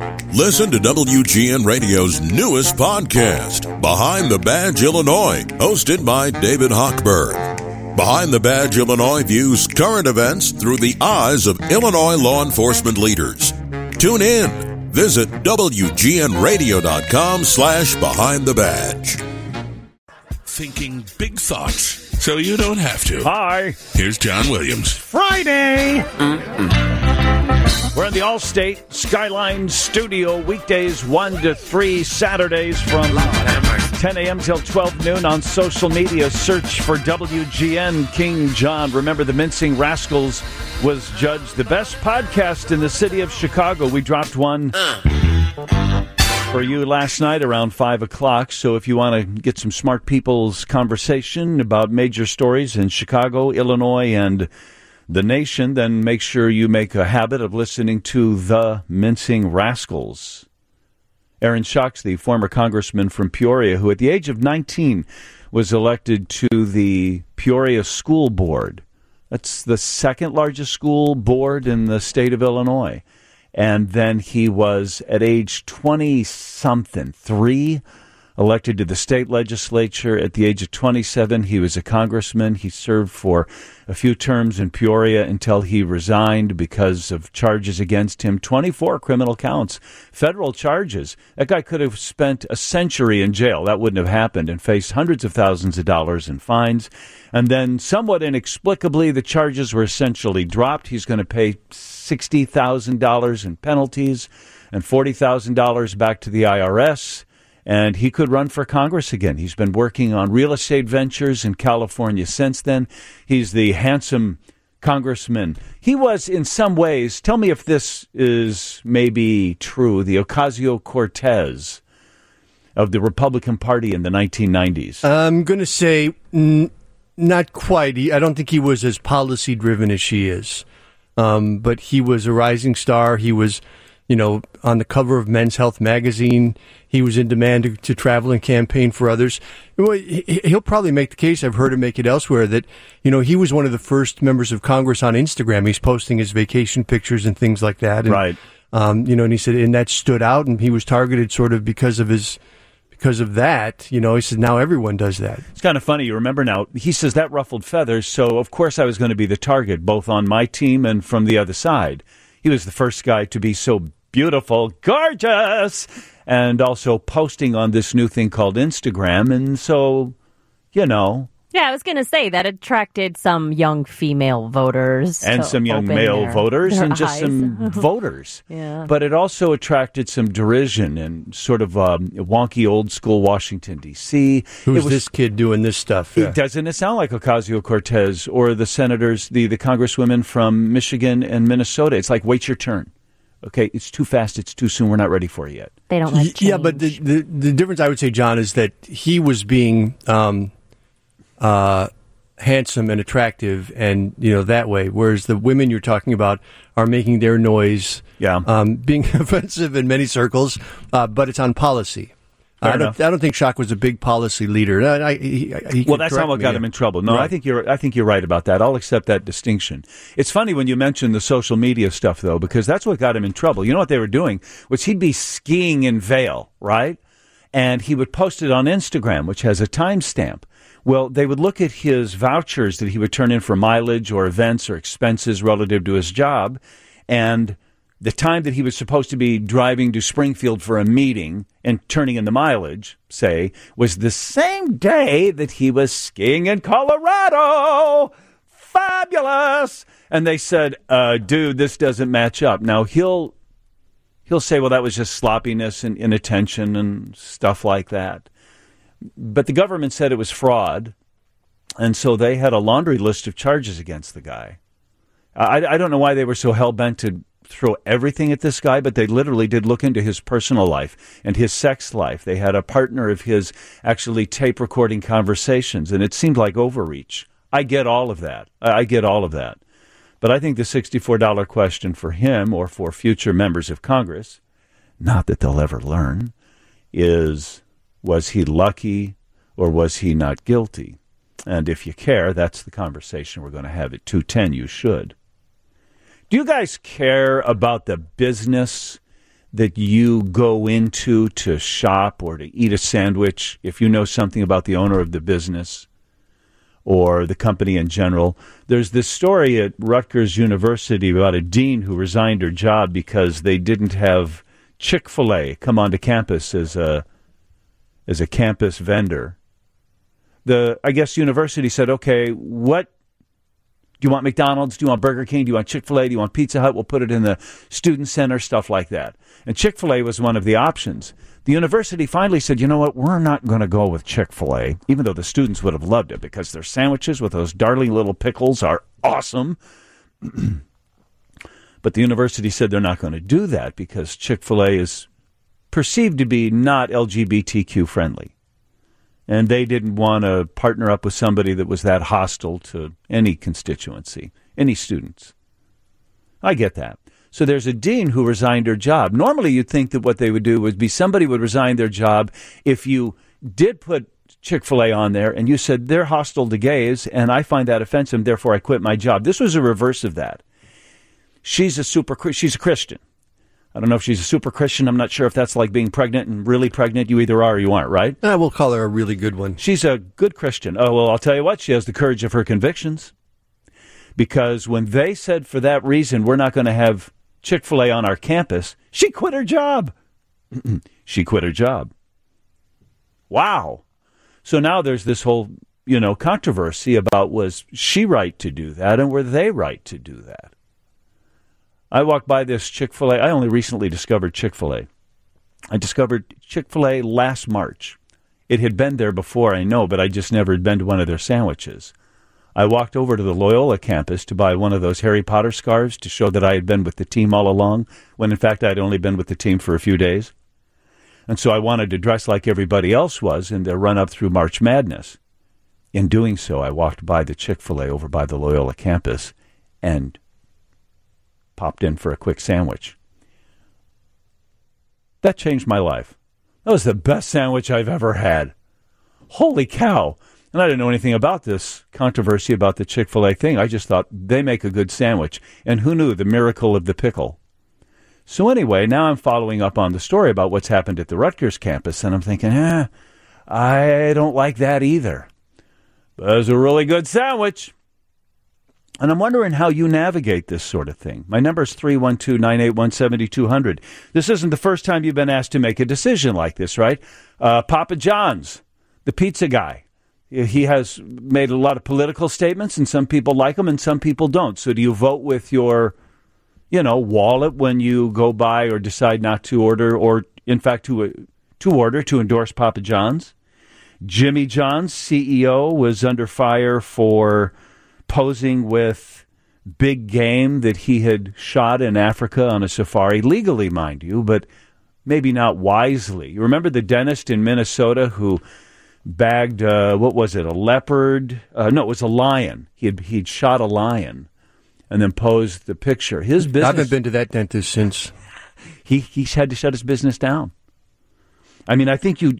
Listen to WGN Radio's newest podcast, Behind the Badge Illinois, hosted by David Hochberg. Behind the Badge Illinois views current events through the eyes of Illinois law enforcement leaders. Tune in. Visit WGNRadio.com/Behind the Badge. Thinking big thoughts so you don't have to. Hi. Here's John Williams. Friday. We're in the Allstate Skyline Studio, weekdays 1 to 3, Saturdays from 10 a.m. till 12 noon on social media. Search for WGN King John. Remember, the Mincing Rascals was judged the best podcast in the city of Chicago. We dropped one for you last night around 5 o'clock. So if you want to get some smart people's conversation about major stories in Chicago, Illinois, and the nation, then make sure you make a habit of listening to the Mincing Rascals. Aaron Schucks, the former congressman from Peoria, who at the age of 19 was elected to the Peoria School Board. That's the second largest school board in the state of Illinois. And then he was, at age 20-something, 3, elected to the state legislature. At the age of 27, he was a congressman. He served for a few terms in Peoria until he resigned because of charges against him. 24 criminal counts, federal charges. That guy could have spent a century in jail. That wouldn't have happened, and faced hundreds of thousands of dollars in fines. And then, somewhat inexplicably, the charges were essentially dropped. He's going to pay $60,000 in penalties and $40,000 back to the IRS. And he could run for Congress again. He's been working on real estate ventures in California since then. He's the handsome congressman. He was, in some ways, tell me if this is maybe true, the Ocasio-Cortez of the Republican Party in the 1990s. I'm going to say not quite. I don't think he was as policy-driven as she is. But he was a rising star. He was, on the cover of Men's Health magazine. He was in demand to travel and campaign for others. He'll probably make the case, I've heard him make it elsewhere, that, he was one of the first members of Congress on Instagram. He's posting his vacation pictures and things like that. And, right. And he said, and that stood out, and he was targeted sort of because of that. He said, now everyone does that. It's kind of funny. You remember now, he says that ruffled feathers, so of course I was going to be the target, both on my team and from the other side. He was the first guy to be so beautiful, gorgeous, and also posting on this new thing called Instagram. And so, Yeah, I was going to say that attracted some young female voters. And some young male voters and just some voters. Yeah. But it also attracted some derision and sort of wonky old school Washington, D.C. Who's this kid doing this stuff? Yeah. Doesn't it sound like Ocasio-Cortez or the senators, the congresswomen from Michigan and Minnesota? It's like, wait your turn. Okay, it's too fast, it's too soon, we're not ready for it yet. They don't like change. Yeah, but the difference, I would say, John, is that he was being handsome and attractive, and that way. Whereas the women you're talking about are making their noise, being offensive in many circles, but it's on policy. I don't think Schuck was a big policy leader. Well, that's not what got him in trouble. No, right. I think you're right about that. I'll accept that distinction. It's funny when you mention the social media stuff, though, because that's what got him in trouble. You know what they were doing? Was he'd be skiing in Vail, right? And he would post it on Instagram, which has a timestamp. Well, they would look at his vouchers that he would turn in for mileage or events or expenses relative to his job, and the time that he was supposed to be driving to Springfield for a meeting and turning in the mileage, say, was the same day that he was skiing in Colorado. Fabulous! And they said, dude, this doesn't match up. Now, he'll say, well, that was just sloppiness and inattention and stuff like that. But the government said it was fraud, and so they had a laundry list of charges against the guy. I don't know why they were so hell-bent to throw everything at this guy, but they literally did look into his personal life and his sex life. They had a partner of his actually tape recording conversations, and it seemed like overreach. I get all of that. But I think the $64 question for him or for future members of Congress, not that they'll ever learn, is, was he lucky or was he not guilty? And if you care, that's the conversation we're going to have at 2:10. You should. Do you guys care about the business that you go into to shop or to eat a sandwich if you know something about the owner of the business or the company in general. There's this story at Rutgers University about a dean who resigned her job because they didn't have Chick-fil-A come onto campus as a campus vendor. I guess university said, okay, what do you want? McDonald's? Do you want Burger King? Do you want Chick-fil-A? Do you want Pizza Hut? We'll put it in the student center, stuff like that. And Chick-fil-A was one of the options. The university finally said, you know what, we're not going to go with Chick-fil-A, even though the students would have loved it because their sandwiches with those darling little pickles are awesome. But the university said they're not going to do that because Chick-fil-A is perceived to be not LGBTQ friendly. And they didn't want to partner up with somebody that was that hostile to any constituency, any students. I get that. So there's a dean who resigned her job. Normally you'd think that what they would do would be somebody would resign their job if you did put Chick-fil-A on there and you said they're hostile to gays and I find that offensive, therefore I quit my job. This was a reverse of that. She's a Christian. I don't know if she's a super Christian. I'm not sure if that's like being pregnant and really pregnant. You either are or you aren't, right? We'll call her a really good one. She's a good Christian. Oh, well, I'll tell you what. She has the courage of her convictions. Because when they said for that reason we're not going to have Chick-fil-A on our campus, she quit her job. She quit her job. Wow. So now there's this whole, controversy about was she right to do that and were they right to do that? I walked by this Chick-fil-A. I only recently discovered Chick-fil-A. I discovered Chick-fil-A last March. It had been there before, I know, but I just never had been to one of their sandwiches. I walked over to the Loyola campus to buy one of those Harry Potter scarves to show that I had been with the team all along, when in fact I had only been with the team for a few days. And so I wanted to dress like everybody else was in their run-up through March Madness. In doing so, I walked by the Chick-fil-A over by the Loyola campus and popped in for a quick sandwich. That changed my life. That was the best sandwich I've ever had. Holy cow. And I didn't know anything about this controversy about the Chick-fil-A thing. I just thought they make a good sandwich. And who knew the miracle of the pickle? So anyway, now I'm following up on the story about what's happened at the Rutgers campus, and I'm thinking, I don't like that either. But it was a really good sandwich. And I'm wondering how you navigate this sort of thing. My number is 312-981-7200. This isn't the first time you've been asked to make a decision like this, right? Papa John's, the pizza guy. He has made a lot of political statements, and some people like them and some people don't. So do you vote with your, wallet when you go by or decide not to order or, in fact, to endorse Papa John's? Jimmy John's CEO was under fire for posing with big game that he had shot in Africa on a safari, legally, mind you, but maybe not wisely. You remember the dentist in Minnesota who bagged, a leopard? No, it was a lion. He'd shot a lion and then posed the picture. His business. I haven't been to that dentist since. He's had to shut his business down. I mean, I think you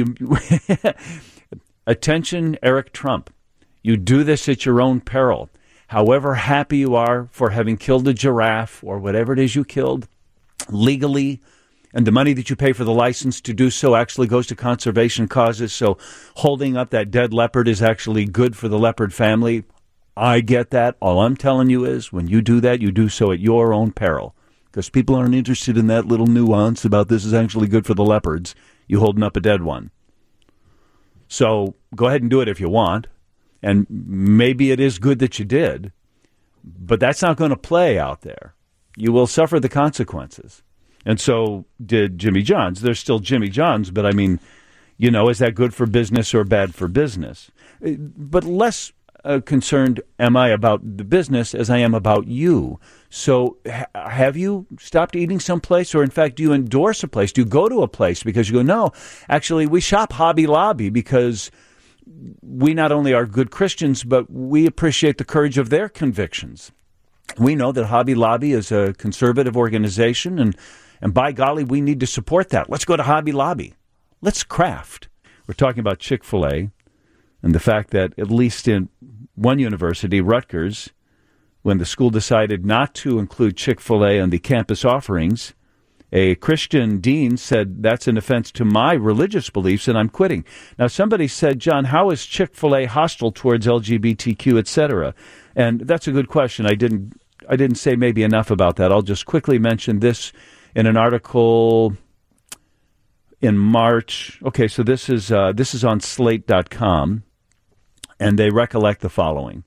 attention, Eric Trump. You do this at your own peril. However happy you are for having killed a giraffe or whatever it is you killed legally, and the money that you pay for the license to do so actually goes to conservation causes, so holding up that dead leopard is actually good for the leopard family. I get that. All I'm telling you is when you do that, you do so at your own peril, because people aren't interested in that little nuance about this is actually good for the leopards, you holding up a dead one. So go ahead and do it if you want, and maybe it is good that you did, but that's not going to play out there. You will suffer the consequences. And so did Jimmy John's. There's still Jimmy John's, but I mean, is that good for business or bad for business? But less concerned am I about the business as I am about you. So have you stopped eating someplace, or in fact, do you endorse a place? Do you go to a place because you go, no, actually, we shop Hobby Lobby because we not only are good Christians, but we appreciate the courage of their convictions. We know that Hobby Lobby is a conservative organization, and by golly, we need to support that. Let's go to Hobby Lobby. Let's craft. We're talking about Chick-fil-A and the fact that at least in one university, Rutgers, when the school decided not to include Chick-fil-A on the campus offerings, A Christian dean said, that's an offense to my religious beliefs and I'm quitting. Now, somebody said, John, how is Chick-fil-A hostile towards LGBTQ, etc.? And that's a good question. I didn't say maybe enough about that. I'll just quickly mention this in an article in March. Okay, so this is on Slate.com, and they recollect the following.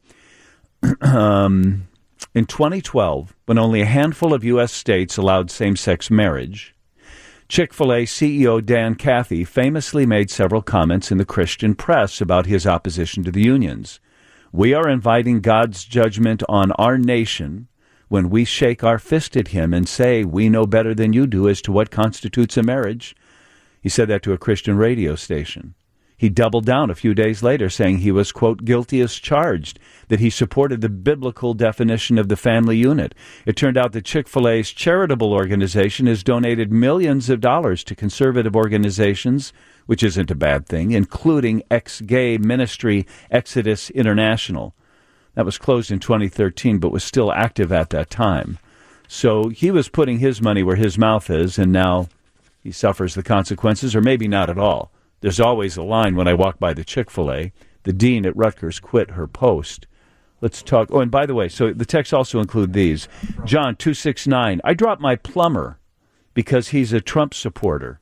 In 2012, when only a handful of U.S. states allowed same-sex marriage, Chick-fil-A CEO Dan Cathy famously made several comments in the Christian press about his opposition to the unions. We are inviting God's judgment on our nation when we shake our fist at him and say, we know better than you do as to what constitutes a marriage. He said that to a Christian radio station. He doubled down a few days later, saying he was, quote, guilty as charged, that he supported the biblical definition of the family unit. It turned out that Chick-fil-A's charitable organization has donated millions of dollars to conservative organizations, which isn't a bad thing, including ex-gay ministry Exodus International. That was closed in 2013, but was still active at that time. So he was putting his money where his mouth is, and now he suffers the consequences, or maybe not at all. There's always a line when I walk by the Chick-fil-A. The dean at Rutgers quit her post. Let's talk. Oh, and by the way, so the texts also include these. John, 269, I dropped my plumber because he's a Trump supporter.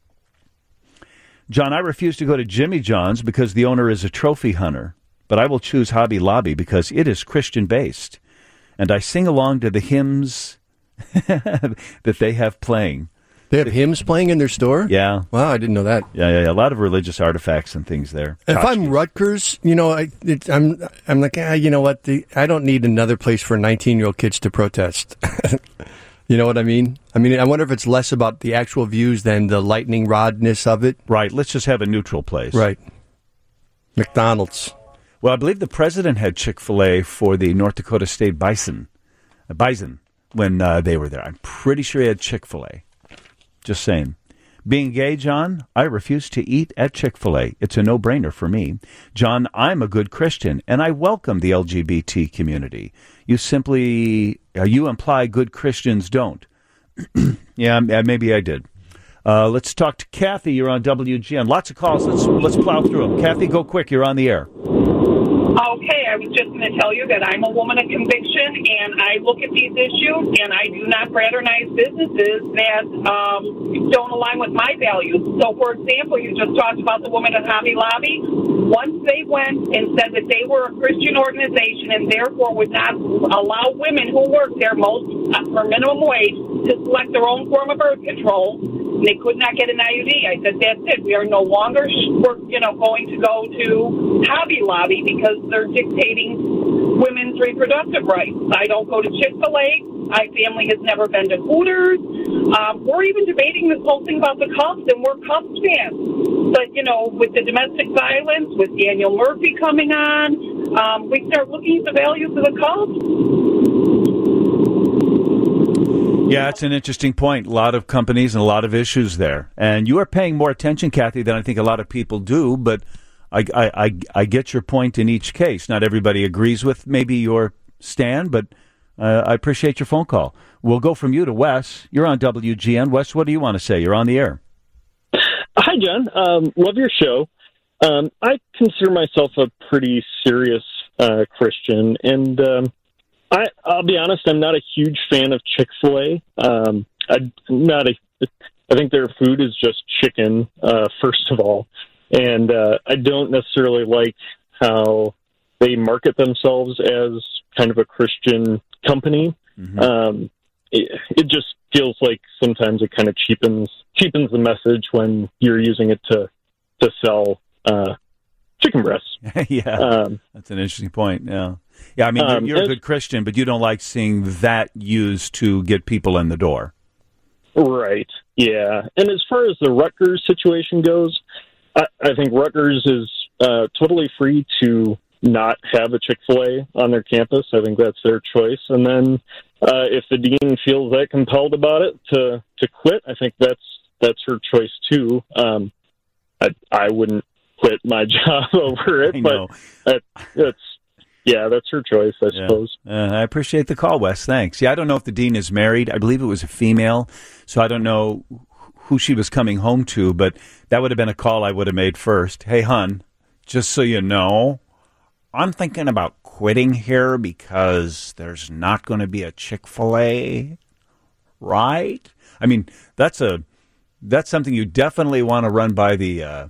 John, I refuse to go to Jimmy John's because the owner is a trophy hunter, but I will choose Hobby Lobby because it is Christian-based. And I sing along to the hymns that they have playing. They have hymns playing in their store? Yeah. Wow, I didn't know that. Yeah. A lot of religious artifacts and things there. If I'm Rutgers, I'm like, you know what? I don't need another place for 19-year-old kids to protest. You know what I mean? I wonder if it's less about the actual views than the lightning rodness of it. Right. Let's just have a neutral place. Right. McDonald's. Well, I believe the president had Chick-fil-A for the North Dakota State Bison when they were there. I'm pretty sure he had Chick-fil-A. Just saying. Being gay, John, I refuse to eat at Chick-fil-A. It's a no-brainer for me. John, I'm a good Christian, and I welcome the LGBT community. You imply good Christians don't. Yeah, maybe I did. Let's talk to Kathy. You're on WGN. Lots of calls. Let's plow through them. Kathy, go quick. You're on the air. Okay, I was just going to tell you that I'm a woman of conviction, and I look at these issues, and I do not fraternize businesses that don't align with my values. So, for example, you just talked about the women at Hobby Lobby. Once they went and said that they were a Christian organization and therefore would not allow women who work there for minimum wage to select their own form of birth control, they could not get an IUD. I said, that's it. We are no longer going to go to Hobby Lobby because they're dictating women's reproductive rights. I don't go to Chick-fil-A. My family has never been to Hooters. We're even debating this whole thing about the Cubs, and we're Cubs fans. But, with the domestic violence, with Daniel Murphy coming on, we start looking at the values of the Cubs. Yeah, it's an interesting point. A lot of companies and a lot of issues there. And you are paying more attention, Kathy, than I think a lot of people do, but I get your point in each case. Not everybody agrees with maybe your stand, but I appreciate your phone call. We'll go from you to Wes. You're on WGN. Wes, what do you want to say? You're on the air. Hi, John. Love your show. I consider myself a pretty serious Christian, and I'll be honest, I'm not a huge fan of Chick-fil-A. I think their food is just chicken, first of all. And I don't necessarily like how they market themselves as kind of a Christian company. Mm-hmm. It just feels like sometimes it kind of cheapens the message when you're using it to sell chicken breasts. Yeah, that's an interesting point. Yeah. Yeah, I mean, you're a good Christian, but you don't like seeing that used to get people in the door. Right, yeah. And as far as the Rutgers situation goes, I think Rutgers is totally free to not have a Chick-fil-A on their campus. I think that's their choice. And then if the dean feels that compelled about it to quit, I think that's her choice too. I wouldn't quit my job over it, but Yeah, that's her choice, I suppose. I appreciate the call, Wes. Thanks. Yeah, I don't know if the dean is married. I believe it was a female, so I don't know who she was coming home to, but that would have been a call I would have made first. Hey, hon, just so you know, I'm thinking about quitting here because there's not going to be a Chick-fil-A, right? I mean, that's something you definitely want to run by the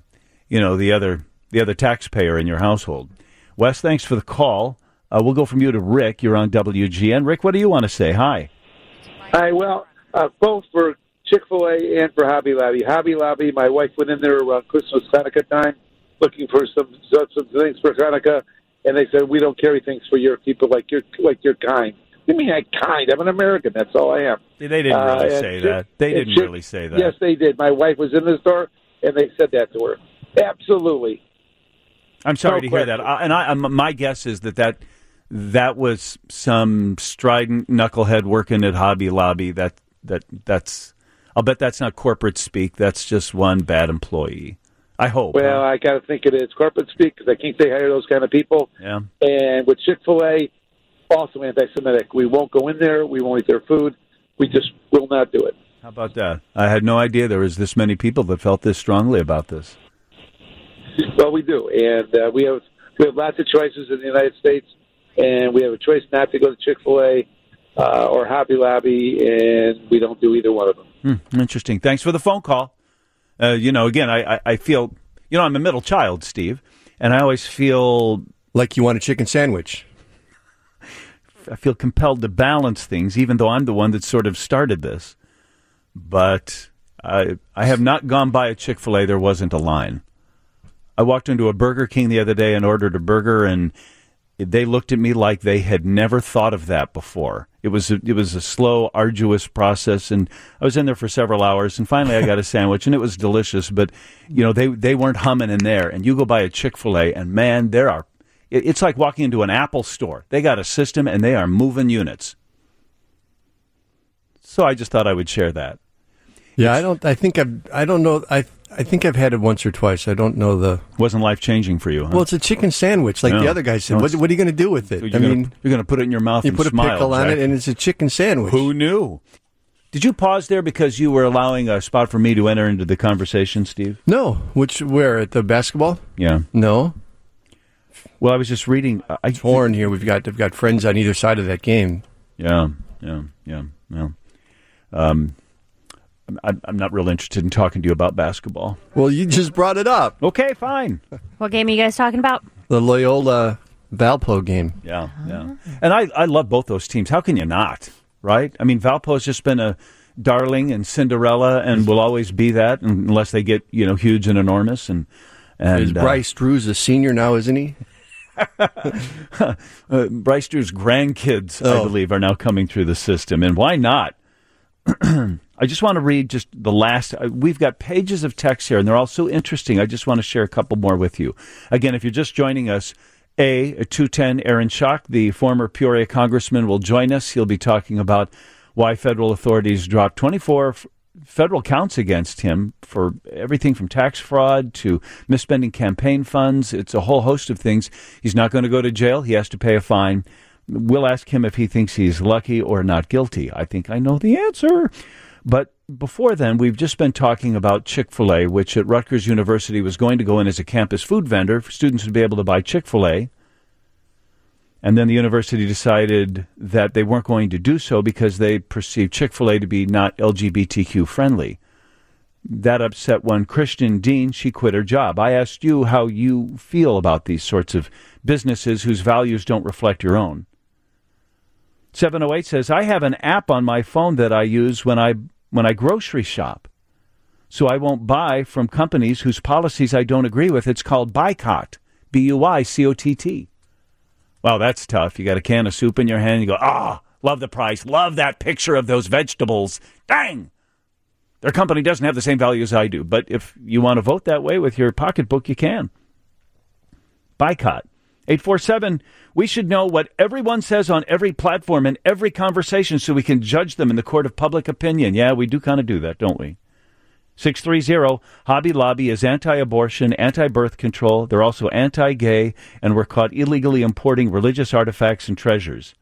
other taxpayer in your household. Wes, thanks for the call. We'll go from you to Rick. You're on WGN. Rick, what do you want to say? Hi. Hi. Well, both for Chick-fil-A and for Hobby Lobby. Hobby Lobby, my wife went in there around Christmas, Hanukkah time, looking for some things for Hanukkah, and they said, we don't carry things for your people like you're kind. I mean, I'm kind. I'm an American. That's all I am. They didn't really say that. They didn't really say that. Yes, they did. My wife was in the store, and they said that to her. Absolutely. I'm sorry to hear that. My guess is that was some strident knucklehead working at Hobby Lobby. That's. I'll bet that's not corporate speak. That's just one bad employee. I hope. Well, I got to think it is corporate speak because I think they hire those kind of people. Yeah. And with Chick-fil-A, also anti-Semitic. We won't go in there. We won't eat their food. We just will not do it. How about that? I had no idea there was this many people that felt this strongly about this. Well, we do, and we have lots of choices in the United States, and we have a choice not to go to Chick-fil-A or Hobby Lobby, and we don't do either one of them. Interesting. Thanks for the phone call. Again, I feel, I'm a middle child, Steve, and I always feel like you want a chicken sandwich. I feel compelled to balance things, even though I'm the one that sort of started this. But I have not gone by a Chick-fil-A. There wasn't a line. I walked into a Burger King the other day and ordered a burger, and they looked at me like they had never thought of that before. It was a slow, arduous process, and I was in there for several hours, and finally I got a sandwich, and it was delicious. But they weren't humming in there. And you go by a Chick-fil-A, and man, it's like walking into an Apple store. They got a system, and they are moving units. So I just thought I would share that. Yeah, I think I've had it once or twice. I don't know Wasn't life-changing for you, huh? Well, it's a chicken sandwich, like the other guy said. What are you going to do with it? You're going to put it in your mouth and smile. You put a pickle on it, and it's a chicken sandwich. Who knew? Did you pause there because you were allowing a spot for me to enter into the conversation, Steve? No. Where, at the basketball? Yeah. No. Well, I was just reading. Torn here. We've got friends on either side of that game. Yeah. I'm not real interested in talking to you about basketball. Well, you just brought it up. Okay, fine. What game are you guys talking about? The Loyola Valpo game. Yeah. And I love both those teams. How can you not, right? I mean, Valpo's just been a darling and Cinderella and will always be that unless they get, huge and enormous. And is Bryce Drew's a senior now, isn't he? Bryce Drew's grandkids, I believe, are now coming through the system. And why not? I just want to read just the last. We've got pages of text here, and they're all so interesting. I just want to share a couple more with you. Again, if you're just joining us, at 2:10, Aaron Schock, the former Peoria congressman, will join us. He'll be talking about why federal authorities dropped 24 federal counts against him for everything from tax fraud to misspending campaign funds. It's a whole host of things. He's not going to go to jail. He has to pay a fine. We'll ask him if he thinks he's lucky or not guilty. I think I know the answer. But before then, we've just been talking about Chick-fil-A, which at Rutgers University was going to go in as a campus food vendor. Students would be able to buy Chick-fil-A. And then the university decided that they weren't going to do so because they perceived Chick-fil-A to be not LGBTQ friendly. That upset one Christian dean. She quit her job. I asked you how you feel about these sorts of businesses whose values don't reflect your own. 708 says, I have an app on my phone that I use when I grocery shop, so I won't buy from companies whose policies I don't agree with. It's called Buycott, Buycott. Wow, that's tough. You got a can of soup in your hand, you go, love the price, love that picture of those vegetables. Dang! Their company doesn't have the same values I do, but if you want to vote that way with your pocketbook, you can. Buycott. 847, we should know what everyone says on every platform and every conversation so we can judge them in the court of public opinion. Yeah, we do kind of do that, don't we? 630, Hobby Lobby is anti-abortion, anti-birth control. They're also anti-gay, and were caught illegally importing religious artifacts and treasures.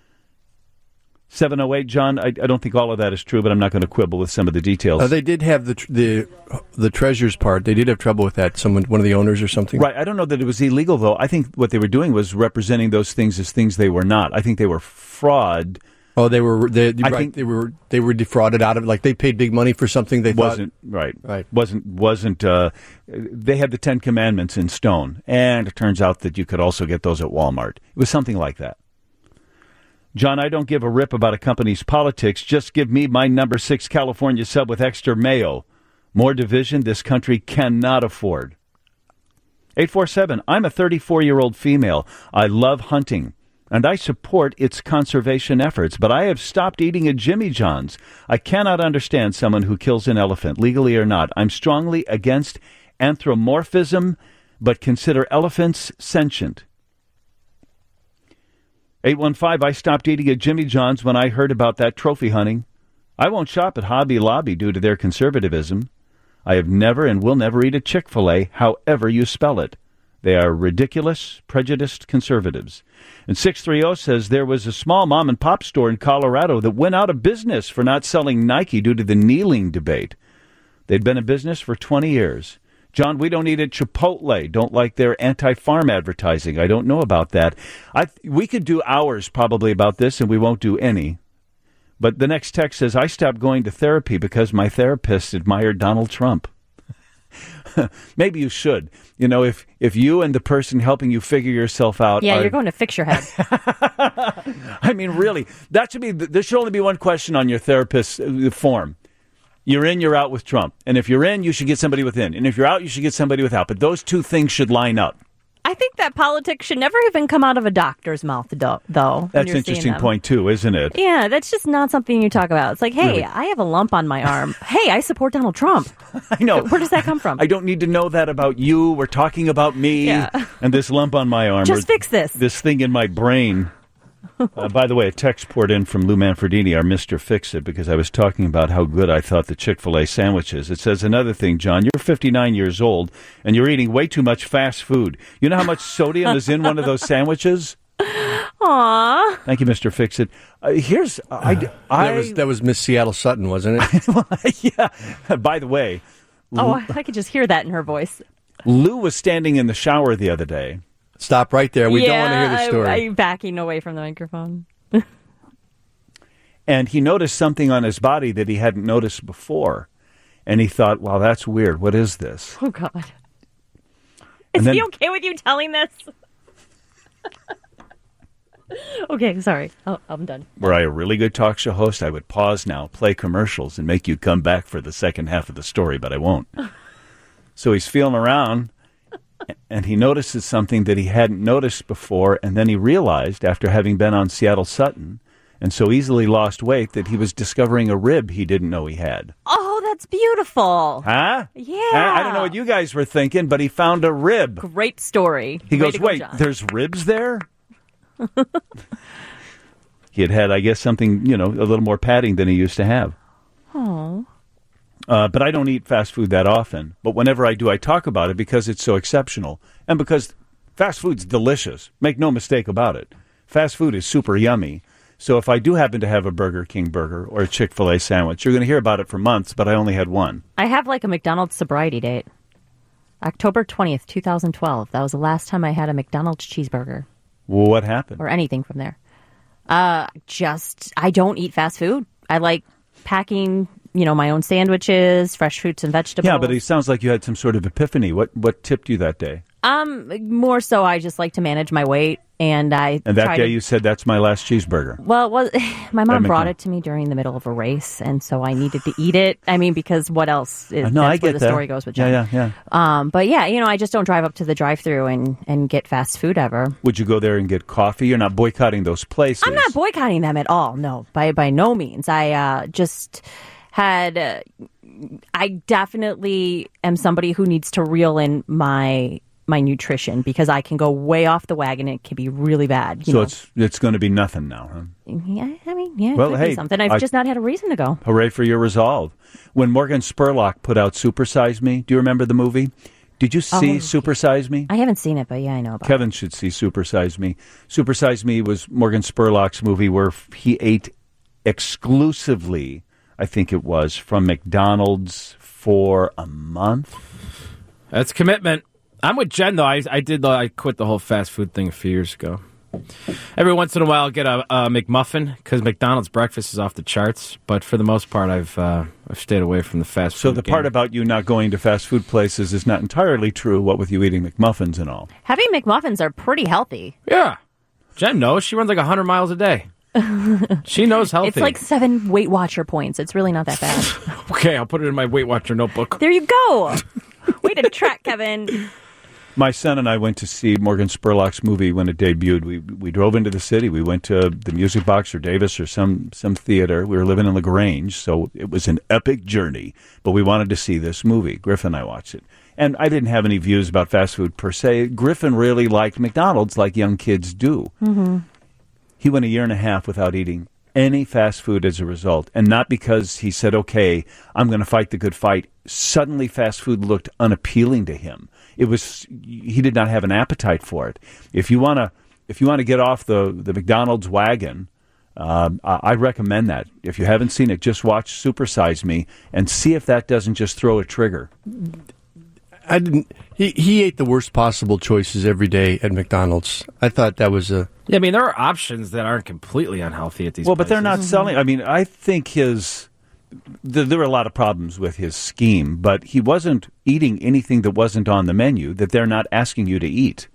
708, John, I don't think all of that is true, but I'm not going to quibble with some of the details. They did have the treasures part. They did have trouble with that. One of the owners or something. Right. I don't know that it was illegal, though. I think what they were doing was representing those things as things they were not. I think they were fraud. Oh, they were defrauded out of it. Like they paid big money for something they wasn't thought. Right. Wasn't. They had the 10 Commandments in stone, and it turns out that you could also get those at Walmart. It was something like that. John, I don't give a rip about a company's politics. Just give me my number 6 California sub with extra mayo. More division this country cannot afford. 847, I'm a 34-year-old female. I love hunting, and I support its conservation efforts, but I have stopped eating at Jimmy John's. I cannot understand someone who kills an elephant, legally or not. I'm strongly against anthropomorphism, but consider elephants sentient. 815, I stopped eating at Jimmy John's when I heard about that trophy hunting. I won't shop at Hobby Lobby due to their conservatism. I have never and will never eat at Chick-fil-A, however you spell it. They are ridiculous, prejudiced conservatives. And 630 says there was a small mom-and-pop store in Colorado that went out of business for not selling Nike due to the kneeling debate. They'd been in business for 20 years. John, we don't eat at Chipotle. Don't like their anti-farm advertising. I don't know about that. We could do hours probably about this, and we won't do any. But the next text says, I stopped going to therapy because my therapist admired Donald Trump. Maybe you should. You know, if you and the person helping you figure yourself out you're going to fix your head. I mean, really, there should only be one question on your therapist's form. You're in, you're out with Trump. And if you're in, you should get somebody with in. And if you're out, you should get somebody with out. But those two things should line up. I think that politics should never even come out of a doctor's mouth, though. That's an interesting point, too, isn't it? Yeah, that's just not something you talk about. It's like, hey, really? I have a lump on my arm. Hey, I support Donald Trump. I know. Where does that come from? I don't need to know that about you. We're talking about me and this lump on my arm. Just fix this. This thing in my brain. By the way, a text poured in from Lou Manfredini, our Mr. Fix-It, because I was talking about how good I thought the Chick-fil-A sandwich is. It says, another thing, John, you're 59 years old, and you're eating way too much fast food. You know how much sodium is in one of those sandwiches? Aww. Thank you, Mr. Fix-It. That was Miss Seattle Sutton, wasn't it? Yeah. By the way. I could just hear that in her voice. Lou was standing in the shower the other day. Stop right there. We don't want to hear the story. I'm backing away from the microphone. And he noticed something on his body that he hadn't noticed before. And he thought, wow, that's weird. What is this? Oh, God. Is he okay with you telling this? Okay, sorry. I'm done. Were I a really good talk show host, I would pause now, play commercials, and make you come back for the second half of the story, but I won't. So he's feeling around. And he notices something that he hadn't noticed before, and then he realized, after having been on Seattle Sutton and so easily lost weight, that he was discovering a rib he didn't know he had. Oh, that's beautiful. Huh? Yeah. I don't know what you guys were thinking, but he found a rib. Great story. He goes, wait, there's ribs there? He had, I guess, something, a little more padding than he used to have. Oh. But I don't eat fast food that often. But whenever I do, I talk about it because it's so exceptional. And because fast food's delicious. Make no mistake about it. Fast food is super yummy. So if I do happen to have a Burger King burger or a Chick-fil-A sandwich, you're going to hear about it for months, but I only had one. I have like a McDonald's sobriety date. October 20th, 2012. That was the last time I had a McDonald's cheeseburger. Well, what happened? Or anything from there. I don't eat fast food. I like packing my own sandwiches, fresh fruits and vegetables. Yeah, but it sounds like you had some sort of epiphany. What tipped you that day? More so I just like to manage my weight. And that day you said, that's my last cheeseburger. Well, my mom brought it to me during the middle of a race, and so I needed to eat it. I mean, because what else? That's where the story goes with Jen. Yeah. But yeah, I just don't drive up to the drive-thru and get fast food ever. Would you go there and get coffee? You're not boycotting those places. I'm not boycotting them at all. No, by no means. I just had. I definitely am somebody who needs to reel in my my nutrition because I can go way off the wagon. It can be really bad. So it's going to be nothing now, huh? Yeah, I mean, yeah, well, it could be something. I've just not had a reason to go. Hooray for your resolve. When Morgan Spurlock put out Super Size Me, do you remember the movie? Did you see Super Size Me? I haven't seen it, but yeah, I know about it. Kevin should see Super Size Me. Super Size Me was Morgan Spurlock's movie where he ate exclusively, I think it was, from McDonald's for a month. That's commitment. I'm with Jen, though. I quit the whole fast food thing a few years ago. Every once in a while, I'll get a McMuffin because McDonald's breakfast is off the charts. But for the most part, I've stayed away from the fast food. So the part about you not going to fast food places is not entirely true. What with you eating McMuffins and all? Having McMuffins are pretty healthy. Yeah, Jen knows. She runs like 100 miles a day. She knows healthy. It's like 7 Weight Watcher points. It's really not that bad. Okay, I'll put it in my Weight Watcher notebook. There you go. Way to track, Kevin. My son and I went to see Morgan Spurlock's movie when it debuted. We drove into the city. We went to the Music Box or Davis or some theater. We were living in LaGrange, so it was an epic journey. But we wanted to see this movie. Griffin and I watched it. And I didn't have any views about fast food per se. Griffin really liked McDonald's like young kids do. Mm-hmm. He went a year and a half without eating any fast food as a result. And not because he said, okay, I'm going to fight the good fight. Suddenly fast food looked unappealing to him. He did not have an appetite for it. If you want to get off the McDonald's wagon, I recommend that. If you haven't seen it, just watch Super Size Me and see if that doesn't just throw a trigger. I didn't. He ate the worst possible choices every day at McDonald's. I thought that was a. Yeah, I mean, there are options that aren't completely unhealthy at these. Well, places. But they're not selling. I mean, I think there were a lot of problems with his scheme, but he wasn't eating anything that wasn't on the menu that they're not asking you to eat.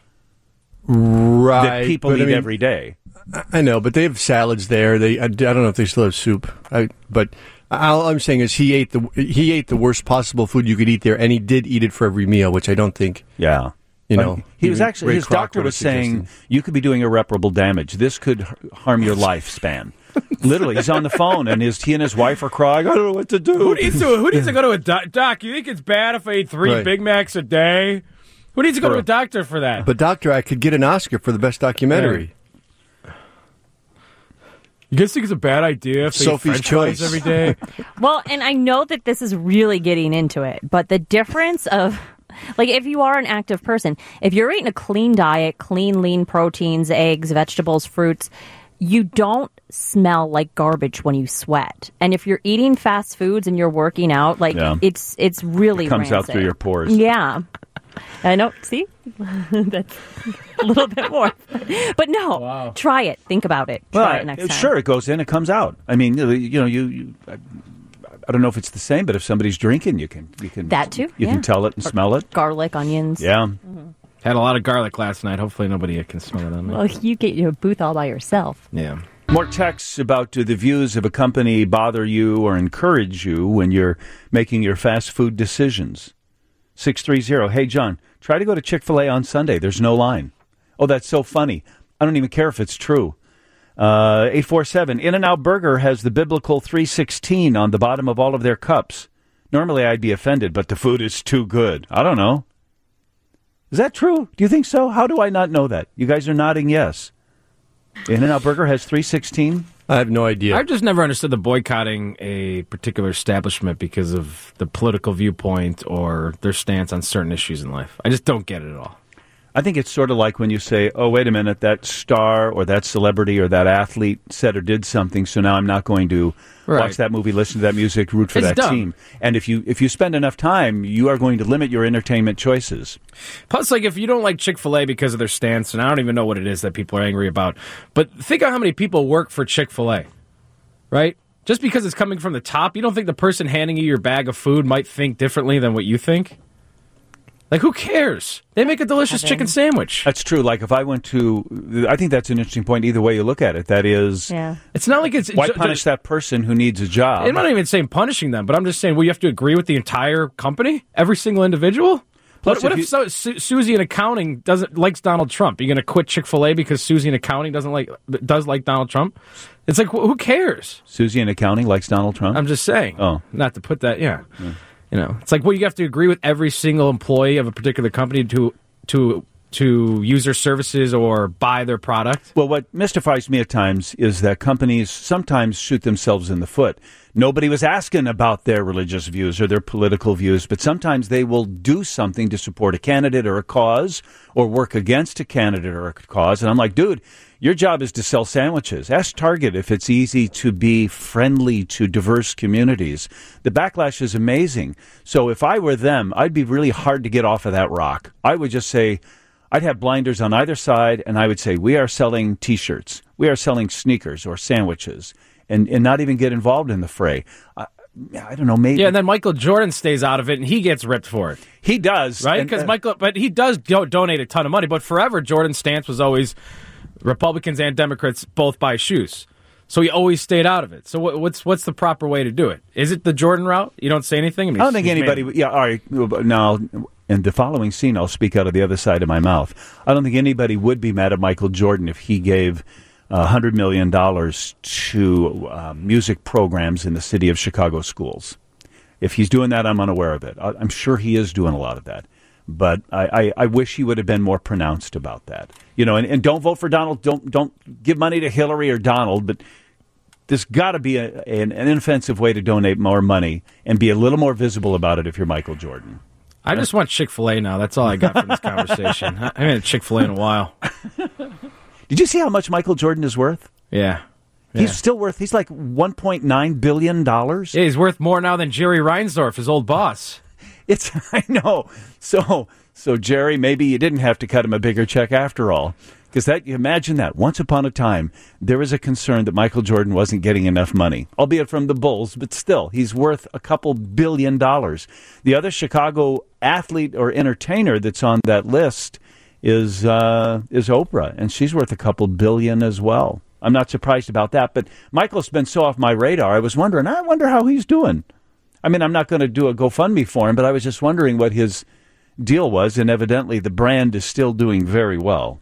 Right. That people eat every day. I know, but they have salads there. I don't know if they still have soup. But all I'm saying is he ate the worst possible food you could eat there, and he did eat it for every meal, which I don't think. Yeah. You know, he was actually, his doctor was saying, you could be doing irreparable damage. This could harm your lifespan. Literally, he's on the phone, and he and his wife are crying, I don't know what to do. Who needs to go to a doc? You think it's bad if I eat 3 Big Macs a day? Who needs to go to a doctor for that? But, doctor, I could get an Oscar for the best documentary. You guys think it's a bad idea if I eat French fries every day? Well, and I know that this is really getting into it, but the difference of... Like, if you are an active person, if you're eating a clean diet, clean, lean proteins, eggs, vegetables, fruits, you don't smell like garbage when you sweat. And if you're eating fast foods and you're working out, it's really it comes rancid. out through your pores. Yeah. I know. See? That's a little bit more. But no, Try it. Think about it. Try it next time. Sure, it goes in, it comes out. I mean, I don't know if it's the same, but if somebody's drinking, you can that too. You can tell it and smell it. Garlic, onions. Yeah. Mm-hmm. Had a lot of garlic last night. Hopefully nobody can smell it on me. Well, you get your booth all by yourself. Yeah. More texts about do the views of a company bother you or encourage you when you're making your fast food decisions. 630. Hey, John, try to go to Chick-fil-A on Sunday. There's no line. Oh, that's so funny. I don't even care if it's true. 847. In-N-Out Burger has the biblical 316 on the bottom of all of their cups. Normally I'd be offended, but the food is too good. I don't know. Is that true? Do you think so? How do I not know that? You guys are nodding yes. In-N-Out Burger has 316? I have no idea. I've just never understood the boycotting a particular establishment because of the political viewpoint or their stance on certain issues in life. I just don't get it at all. I think it's sort of like when you say, oh, wait a minute, that star or that celebrity or that athlete said or did something, so now I'm not going to watch that movie, listen to that music, root for that team. And if you spend enough time, you are going to limit your entertainment choices. Plus, like, if you don't like Chick-fil-A because of their stance, and I don't even know what it is that people are angry about, but think of how many people work for Chick-fil-A, right? Just because it's coming from the top, you don't think the person handing you your bag of food might think differently than what you think? Like, who cares? They make a delicious chicken sandwich. That's true. Like, if I went to... I think that's an interesting point either way you look at it. That is... Yeah. It's not like it's... Why punish that person who needs a job? I'm not even saying punishing them, but I'm just saying, well, you have to agree with the entire company? Every single individual? Plus, what if Susie in accounting likes Donald Trump? Are you going to quit Chick-fil-A because Susie in accounting does like Donald Trump? It's like, who cares? Susie in accounting likes Donald Trump? I'm just saying. Oh. Not to put that, yeah. You know, it's like, well, you have to agree with every single employee of a particular company to to use their services or buy their product? Well, what mystifies me at times is that companies sometimes shoot themselves in the foot. Nobody was asking about their religious views or their political views, but sometimes they will do something to support a candidate or a cause or work against a candidate or a cause. And I'm like, dude, your job is to sell sandwiches. Ask Target if it's easy to be friendly to diverse communities. The backlash is amazing. So if I were them, I'd be really hard to get off of that rock. I would just say, I'd have blinders on either side, and I would say, we are selling T-shirts. We are selling sneakers or sandwiches, and not even get involved in the fray. I don't know, maybe. Yeah, and then Michael Jordan stays out of it, and he gets ripped for it. He does. Right? Because but he does donate a ton of money, but forever Jordan's stance was always Republicans and Democrats both buy shoes. So he always stayed out of it. So what's the proper way to do it? Is it the Jordan route? You don't say anything? I don't think anybody... Yeah, all right. Now, in the following scene, I'll speak out of the other side of my mouth. I don't think anybody would be mad at Michael Jordan if he gave $100 million to music programs in the city of Chicago schools. If he's doing that, I'm unaware of it. I'm sure he is doing a lot of that. But I wish he would have been more pronounced about that. And don't vote for Donald. Don't give money to Hillary or Donald. But there's got to be an inoffensive way to donate more money and be a little more visible about it if you're Michael Jordan. I just want Chick-fil-A now. That's all I got from this conversation. I haven't had Chick-fil-A in a while. Did you see how much Michael Jordan is worth? Yeah. He's still worth, he's like $1.9 billion. Yeah, he's worth more now than Jerry Reinsdorf, his old boss. I know. So Jerry, maybe you didn't have to cut him a bigger check after all. Because imagine that. Once upon a time, there was a concern that Michael Jordan wasn't getting enough money, albeit from the Bulls, but still, he's worth a couple $2 billion. The other Chicago athlete or entertainer that's on that list is Oprah, and she's worth a couple $1 billion as well. I'm not surprised about that, but Michael's been so off my radar. I wonder how he's doing. I mean, I'm not going to do a GoFundMe for him, but I was just wondering what his deal was, and evidently the brand is still doing very well.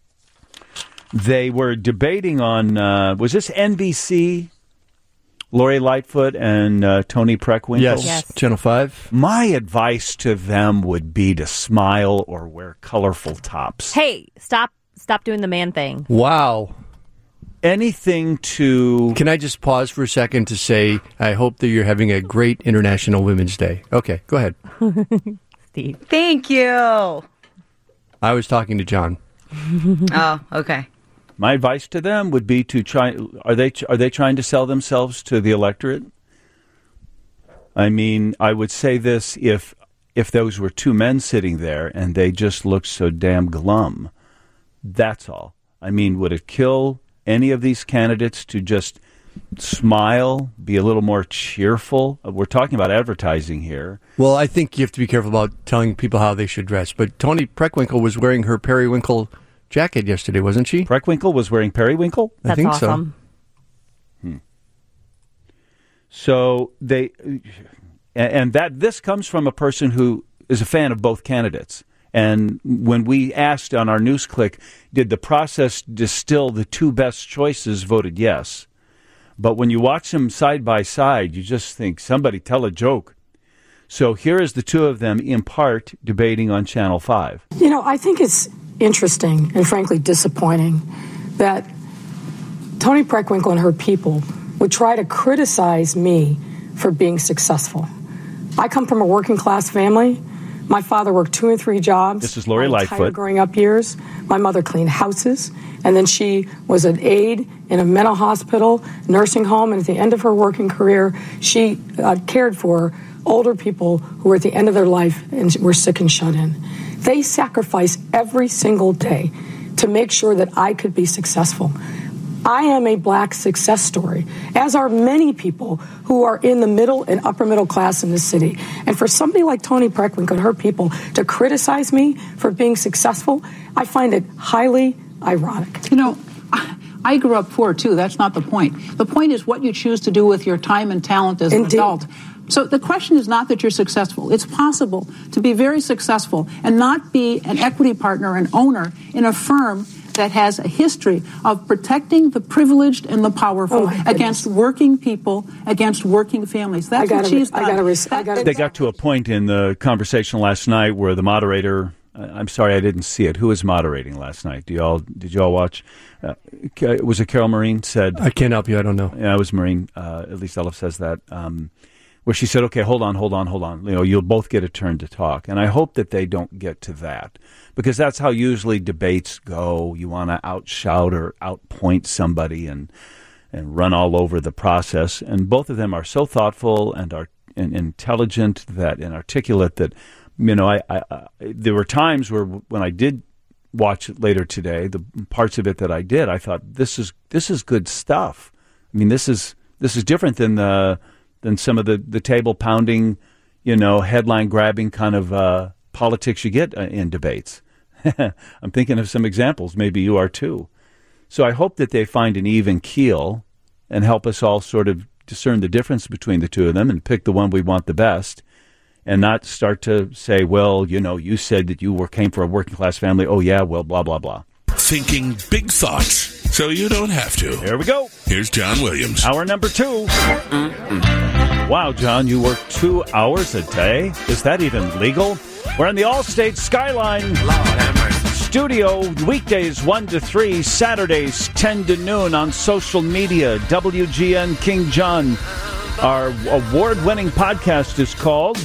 They were debating on, was this NBC, Lori Lightfoot and Tony Preckwinkle? Yes, Channel 5. My advice to them would be to smile or wear colorful tops. Hey, stop doing the man thing. Wow. Anything to... Can I just pause for a second to say, I hope that you're having a great International Women's Day. Okay, go ahead. Steve. Thank you. I was talking to John. Oh, okay. My advice to them would be to try. Are they trying to sell themselves to the electorate? I mean, I would say this: if those were two men sitting there and they just looked so damn glum, that's all. I mean, would it kill any of these candidates to just smile, be a little more cheerful? We're talking about advertising here. Well, I think you have to be careful about telling people how they should dress. But Tony Preckwinkle was wearing her periwinkle jacket yesterday, wasn't she? Preckwinkle was wearing periwinkle? That's awesome. So they, and this comes from a person who is a fan of both candidates. And when we asked on our news click, did the process distill the two best choices, voted yes. But when you watch them side by side, you just think, somebody tell a joke. So here is the two of them in part debating on Channel 5. I think it's interesting and frankly disappointing that Tony Preckwinkle and her people would try to criticize me for being successful. I come from a working class family. My father worked 2 and 3 jobs. This is Lori Lightfoot. Growing up years. My mother cleaned houses, and then she was an aide in a mental hospital, nursing home, and at the end of her working career, she cared for older people who were at the end of their life and were sick and shut in. They sacrifice every single day to make sure that I could be successful. I am a black success story, as are many people who are in the middle and upper middle class in this city. And for somebody like Tony Preckwinkle and her people to criticize me for being successful, I find it highly ironic. I grew up poor, too. That's not the point. The point is what you choose to do with your time and talent as an adult. So the question is not that you're successful. It's possible to be very successful and not be an equity partner and owner in a firm that has a history of protecting the privileged and the powerful against working people, against working families. That's what she's done. They got to a point in the conversation last night where the moderator I'm sorry I didn't see it. Who was moderating last night? Did you all watch? Was it Carol Marin said? I can't help you. I don't know. Yeah, it was Marin. At least Ella says that. Where she said, okay, hold on. You'll both get a turn to talk. And I hope that they don't get to that, because that's how usually debates go. You want to outshout or outpoint somebody and run all over the process. And both of them are so thoughtful and intelligent and articulate that, there were times where when I did watch it later today, the parts of it that I did, I thought, this is good stuff. I mean, this is different than some of the table pounding, headline grabbing kind of politics you get in debates. I'm thinking of some examples. Maybe you are too. So I hope that they find an even keel and help us all sort of discern the difference between the two of them and pick the one we want the best, and not start to say, well, you said that you came from a working class family. Oh yeah, well, blah blah blah. Thinking big thoughts, so you don't have to. Here we go. Here's John Williams. Hour number 2. Wow, John, you work 2 hours a day? Is that even legal? We're in the Allstate Skyline studio, weekdays 1 to 3, Saturdays 10 to noon on social media. WGN King John. Our award-winning podcast is called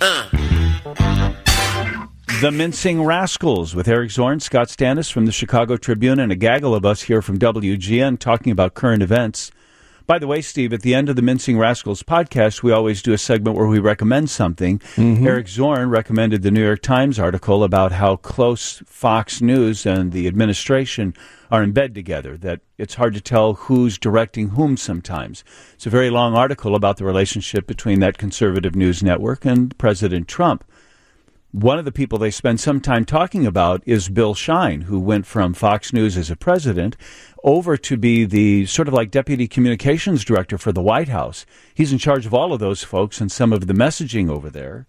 The Mincing Rascals, with Eric Zorn, Scott Stannis from the Chicago Tribune, and a gaggle of us here from WGN talking about current events. By the way, Steve, at the end of the Mincing Rascals podcast, we always do a segment where we recommend something. Mm-hmm. Eric Zorn recommended the New York Times article about how close Fox News and the administration are in bed together, that it's hard to tell who's directing whom sometimes. It's a very long article about the relationship between that conservative news network and President Trump. One of the people they spend some time talking about is Bill Shine, who went from Fox News as a president over to be the sort of like deputy communications director for the White House. He's in charge of all of those folks and some of the messaging over there.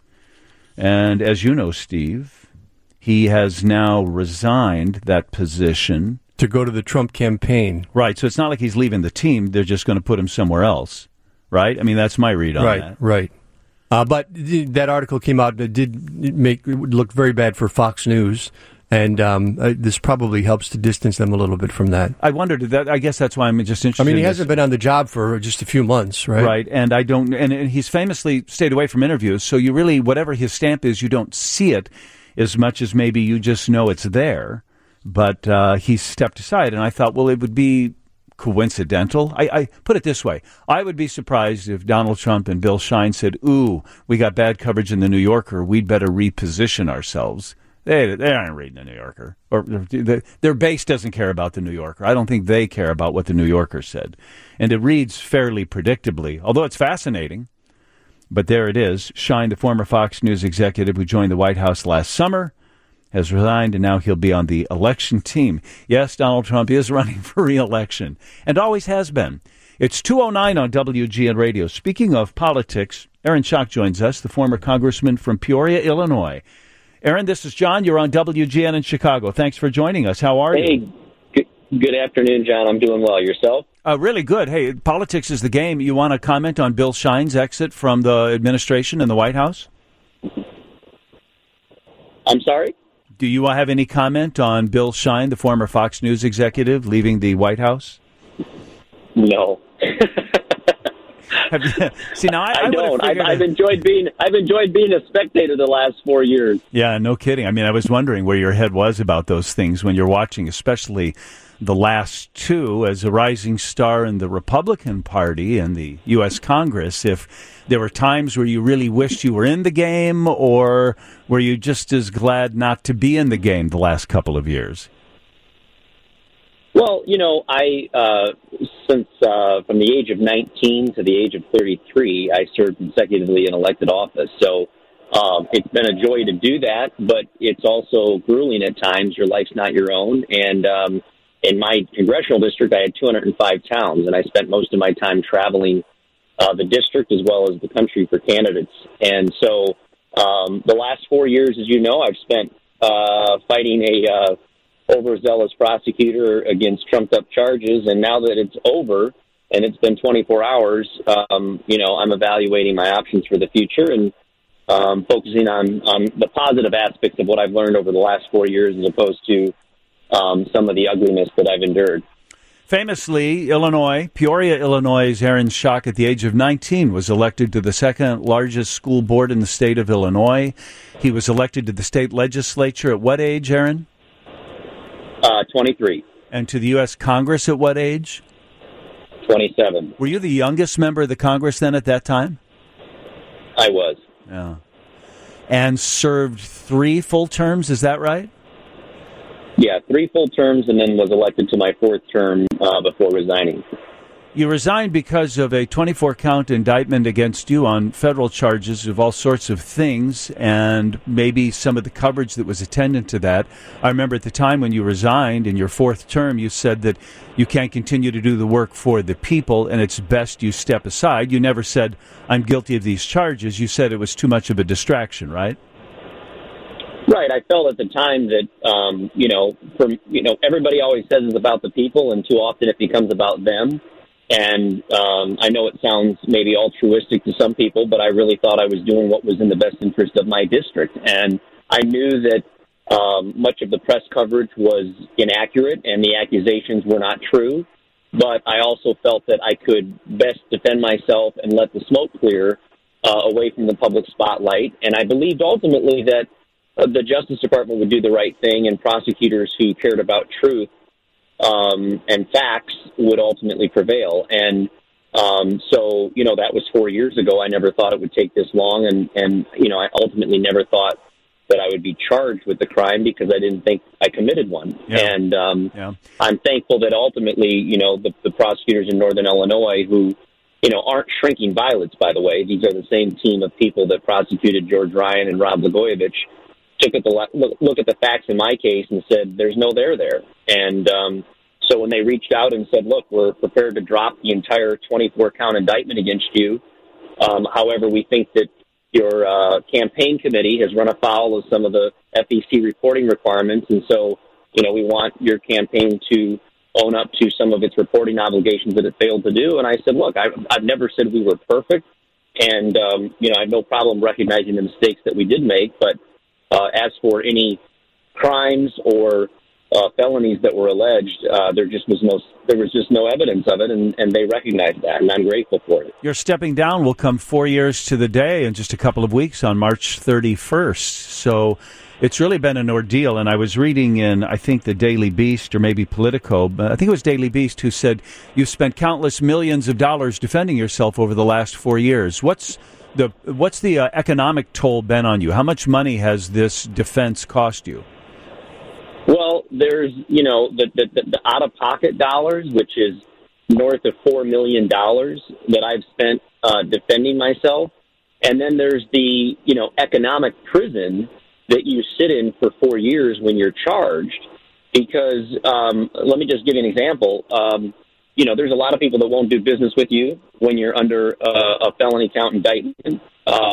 And as you know, Steve, he has now resigned that position to go to the Trump campaign. Right. So it's not like he's leaving the team. They're just going to put him somewhere else. Right? I mean, that's my read on that. Right. But that article came out that it look very bad for Fox News, and this probably helps to distance them a little bit from that. I wondered that. I guess that's why I'm just interested. I mean, he hasn't been on the job for just a few months, right? Right, and I don't. And he's famously stayed away from interviews, so you really, whatever his stamp is, you don't see it as much as maybe you just know it's there. But he stepped aside, and I thought, well, it would be coincidental. I put it this way. I would be surprised if Donald Trump and Bill Shine said, ooh, we got bad coverage in the New Yorker. We'd better reposition ourselves. They aren't reading the New Yorker. Or their base doesn't care about the New Yorker. I don't think they care about what the New Yorker said. And it reads fairly predictably, although it's fascinating. But there it is. Shine, the former Fox News executive who joined the White House last summer, has resigned, and now he'll be on the election team. Yes, Donald Trump is running for re-election, and always has been. It's 2:09 on WGN Radio. Speaking of politics, Aaron Schock joins us, the former congressman from Peoria, Illinois. Aaron, this is John. You're on WGN in Chicago. Thanks for joining us. How are you? Hey, good afternoon, John. I'm doing well. Yourself? Really good. Hey, politics is the game. You want to comment on Bill Shine's exit from the administration and the White House? I'm sorry? Do you have any comment on Bill Shine, the former Fox News executive, leaving the White House? No. See, now I don't. I've enjoyed being a spectator the last 4 years. Yeah, no kidding. I mean, I was wondering where your head was about those things when you're watching, especially the last two, as a rising star in the Republican Party and the U.S. Congress. If there were times where you really wished you were in the game, or were you just as glad not to be in the game the last couple of years? Well, since from the age of 19 to the age of 33, I served consecutively in elected office. So it's been a joy to do that, but it's also grueling at times. Your life's not your own. And in my congressional district, I had 205 towns, and I spent most of my time traveling the district as well as the country for candidates. And so the last 4 years, as you know, I've spent fighting a overzealous prosecutor against trumped-up charges. And now that it's over and it's been 24 hours, I'm evaluating my options for the future. And focusing on the positive aspects of what I've learned over the last 4 years as opposed to some of the ugliness that I've endured. Famously, Peoria, Illinois' Aaron Schock, at the age of 19, was elected to the second largest school board in the state of Illinois. He was elected to the state legislature at what age, Aaron? 23. And to the U.S. Congress at what age? 27. Were you the youngest member of the Congress then at that time? I was. Yeah. And served 3 full terms, is that right? Yeah, 3 full terms, and then was elected to my 4th term before resigning. You resigned because of a 24-count indictment against you on federal charges of all sorts of things, and maybe some of the coverage that was attendant to that. I remember at the time when you resigned in your 4th term, you said that you can't continue to do the work for the people, and it's best you step aside. You never said, I'm guilty of these charges. You said it was too much of a distraction, right? Right. I felt at the time that, everybody always says it's about the people, and too often it becomes about them. And I know it sounds maybe altruistic to some people, but I really thought I was doing what was in the best interest of my district. And I knew that much of the press coverage was inaccurate and the accusations were not true. But I also felt that I could best defend myself and let the smoke clear away from the public spotlight. And I believed ultimately that the Justice Department would do the right thing, and prosecutors who cared about truth and facts would ultimately prevail. And so, that was 4 years ago. I never thought it would take this long. And I ultimately never thought that I would be charged with the crime because I didn't think I committed one. Yeah. And I'm thankful that ultimately, the prosecutors in Northern Illinois who, aren't shrinking violets, by the way. These are the same team of people that prosecuted George Ryan and Rod Blagojevich, took at look at the facts in my case and said, there's no there. And so when they reached out and said, look, we're prepared to drop the entire 24-count indictment against you. However, we think that your campaign committee has run afoul of some of the FEC reporting requirements. And so, we want your campaign to own up to some of its reporting obligations that it failed to do. And I said, look, I've never said we were perfect. And, I have no problem recognizing the mistakes that we did make. But as for any crimes or felonies that were alleged, there was just no evidence of it, and they recognized that, and I'm grateful for it. Your stepping down will come 4 years to the day in just a couple of weeks on March 31st. So it's really been an ordeal, and I was reading in, I think, the Daily Beast or maybe Politico, but I think it was Daily Beast who said you've spent countless millions of dollars defending yourself over the last 4 years. What's the economic toll been on you? How much money has this defense cost you? Well, there's, the out-of-pocket dollars, which is north of $4 million that I've spent defending myself. And then there's the, economic prison that you sit in for 4 years when you're charged. Because, let me just give you an example. There's a lot of people that won't do business with you when you're under a felony count indictment.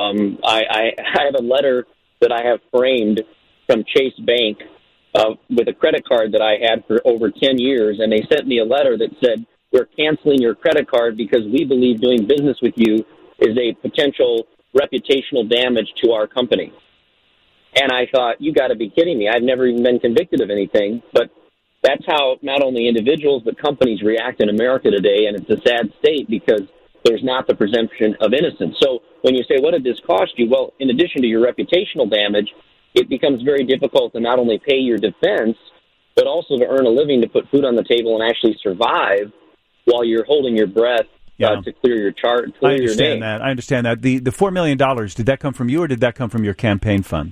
I have a letter that I have framed from Chase Bank with a credit card that I had for over 10 years, and they sent me a letter that said, we're canceling your credit card because we believe doing business with you is a potential reputational damage to our company. And I thought, you got to be kidding me. I've never even been convicted of anything, but that's how not only individuals but companies react in America today, and it's a sad state because there's not the presumption of innocence. So when you say, what did this cost you? Well, in addition to your reputational damage, it becomes very difficult to not only pay your defense, but also to earn a living to put food on the table and actually survive while you're holding your breath to clear your chart. I understand that. I understand that. The $4 million, did that come from you or did that come from your campaign fund?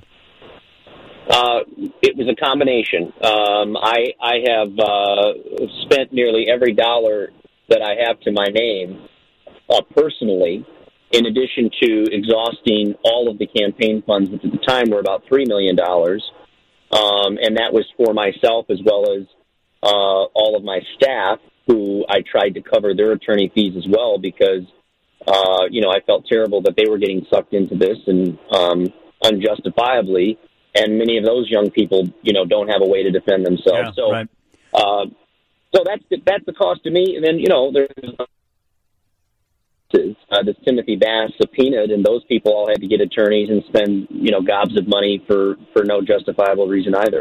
It was a combination. I have spent nearly every dollar that I have to my name personally, in addition to exhausting all of the campaign funds, which at the time were about $3 million. And that was for myself as well as all of my staff, who I tried to cover their attorney fees as well because, I felt terrible that they were getting sucked into this and unjustifiably. And many of those young people, don't have a way to defend themselves. Yeah, right. So that's the cost to me. And then, there's this Timothy Bass subpoenaed, and those people all had to get attorneys and spend, gobs of money for no justifiable reason either.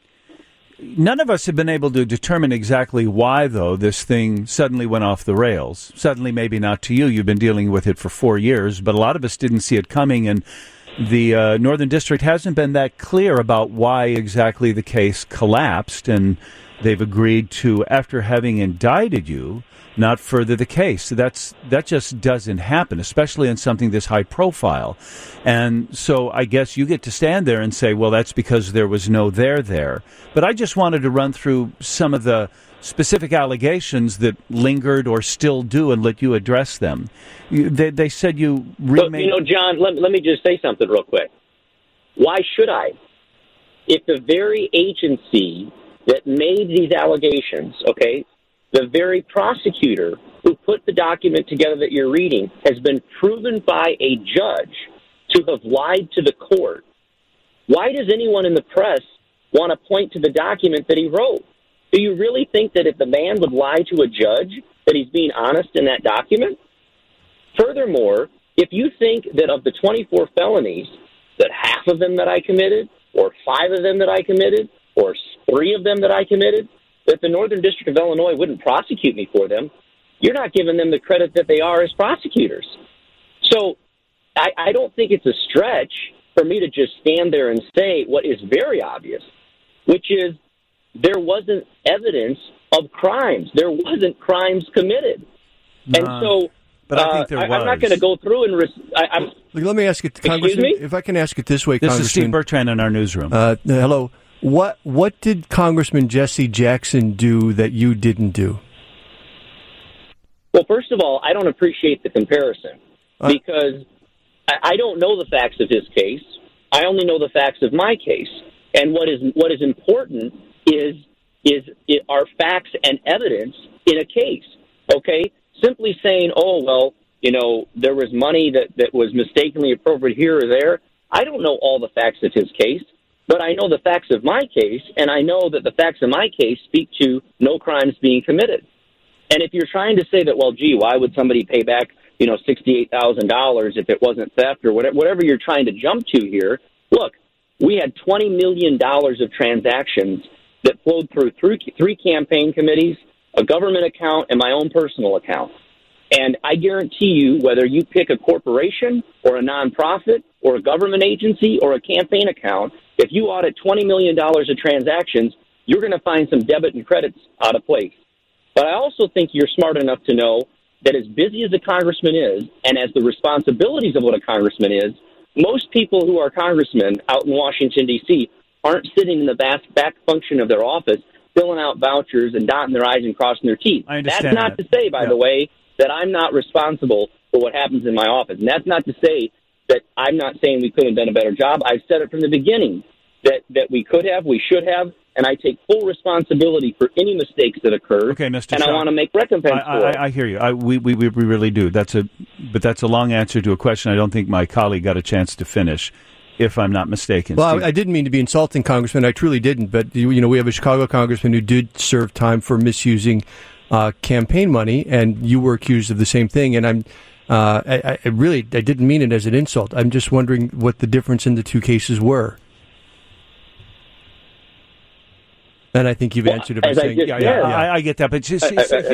None of us have been able to determine exactly why, though, this thing suddenly went off the rails. Suddenly, maybe not to you. You've been dealing with it for 4 years, but a lot of us didn't see it coming, and the Northern District hasn't been that clear about why exactly the case collapsed, and they've agreed to, after having indicted you, not further the case. So that just doesn't happen, especially in something this high profile. And so I guess you get to stand there and say, well, that's because there was no there. But I just wanted to run through some of the specific allegations that lingered or still do and let you address them. They said you remade... But, John, let me just say something real quick. Why should I? If the very agency that made these allegations, okay, the very prosecutor who put the document together that you're reading has been proven by a judge to have lied to the court, why does anyone in the press want to point to the document that he wrote? Do you really think that if the man would lie to a judge that he's being honest in that document? Furthermore, if you think that of the 24 felonies, that half of them that I committed, or 5 of them that I committed, or 3 of them that I committed, that the Northern District of Illinois wouldn't prosecute me for them, you're not giving them the credit that they are as prosecutors. So I don't think it's a stretch for me to just stand there and say what is very obvious, which is there wasn't evidence of crimes. There wasn't crimes committed. And so but I think there was. I'm not going to go through and... Let me ask it, Congressman, if I can ask it this way, Congressman. This is Steve Bertrand in our newsroom. Hello. What did Congressman Jesse Jackson do that you didn't do? Well, first of all, I don't appreciate the comparison because I don't know the facts of his case. I only know the facts of my case. And what is important is are facts and evidence in a case. Okay, simply saying, oh well, there was money that was mistakenly appropriate here or there. I don't know all the facts of his case. But I know the facts of my case, and I know that the facts of my case speak to no crimes being committed. And if you're trying to say that, well, gee, why would somebody pay back, $68,000 if it wasn't theft or whatever you're trying to jump to here, look, we had $20 million of transactions that flowed through 3 campaign committees, a government account, and my own personal account. And I guarantee you, whether you pick a corporation or a nonprofit or a government agency or a campaign account, if you audit $20 million of transactions, you're going to find some debit and credits out of place. But I also think you're smart enough to know that as busy as a congressman is, and as the responsibilities of what a congressman is, most people who are congressmen out in Washington, D.C., aren't sitting in the back function of their office filling out vouchers and dotting their I's and crossing their T's. I understand That's not to say, by the way, that I'm not responsible for what happens in my office. And that's not to say that I'm not saying we could have done a better job. I've said it from the beginning that we could have, we should have, and I take full responsibility for any mistakes that occurred. Okay, Mr. And Shaw, I want to make recompense for it. I hear you. We really do. That's a long answer to a question I don't think my colleague got a chance to finish, if I'm not mistaken. Well, I didn't mean to be insulting, Congressman. I truly didn't. But we have a Chicago congressman who did serve time for misusing campaign money, and you were accused of the same thing. And I didn't mean it as an insult. I'm just wondering what the difference in the 2 cases were. And I think you've answered it by saying, I get that. But here's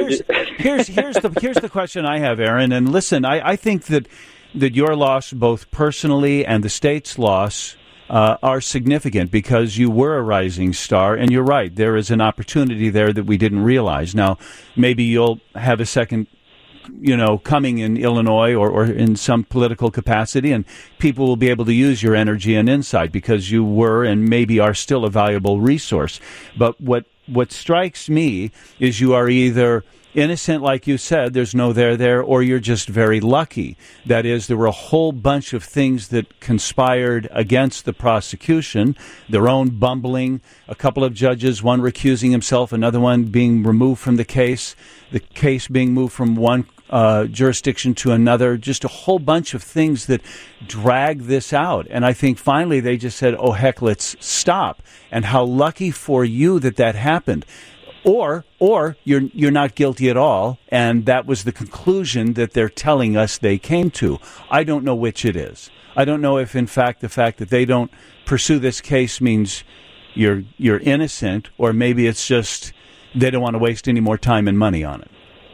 the question I have, Aaron. And listen, I think that your loss, both personally and the state's loss, are significant because you were a rising star. And you're right, there is an opportunity there that we didn't realize. Now, maybe you'll have a second coming in Illinois or in some political capacity, and people will be able to use your energy and insight because you were and maybe are still a valuable resource. But what strikes me is you are either innocent, like you said, there's no there, or you're just very lucky. That is, there were a whole bunch of things that conspired against the prosecution, their own bumbling, a couple of judges, one recusing himself, another one being removed from the case being moved from one jurisdiction to another, just a whole bunch of things that drag this out. And I think finally they just said, oh, heck, let's stop. And how lucky for you that happened. Or you're not guilty at all, and that was the conclusion that they're telling us they came to. I don't know which it is. I don't know if, in fact, the fact that they don't pursue this case means you're innocent, or maybe it's just they don't want to waste any more time and money on it.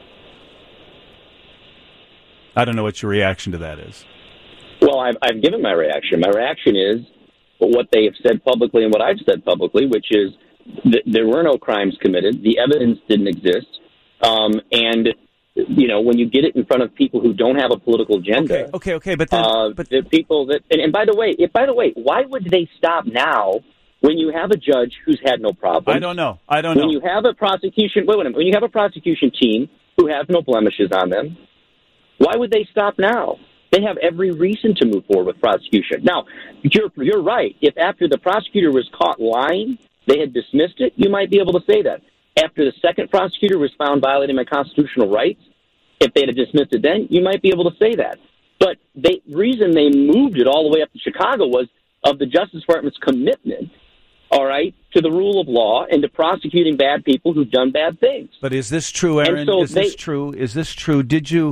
I don't know what your reaction to that is. Well, I've given my reaction. My reaction is what they have said publicly and what I've said publicly, which is that there were no crimes committed. The evidence didn't exist. And, when you get it in front of people who don't have a political agenda. Okay. But the people that, and by the way, why would they stop now when you have a judge who's had no problem? I don't know. When you have a prosecution, when you have a prosecution team who have no blemishes on them, why would they stop now? They have every reason to move forward with prosecution. Now, you're right. If after the prosecutor was caught lying, they had dismissed it, you might be able to say that. After the second prosecutor was found violating my constitutional rights, if they had dismissed it then, you might be able to say that. But the reason they moved it all the way up to Chicago was of the Justice Department's commitment, all right, to the rule of law and to prosecuting bad people who've done bad things. But is this true, Aaron? This true? Is this true? Did you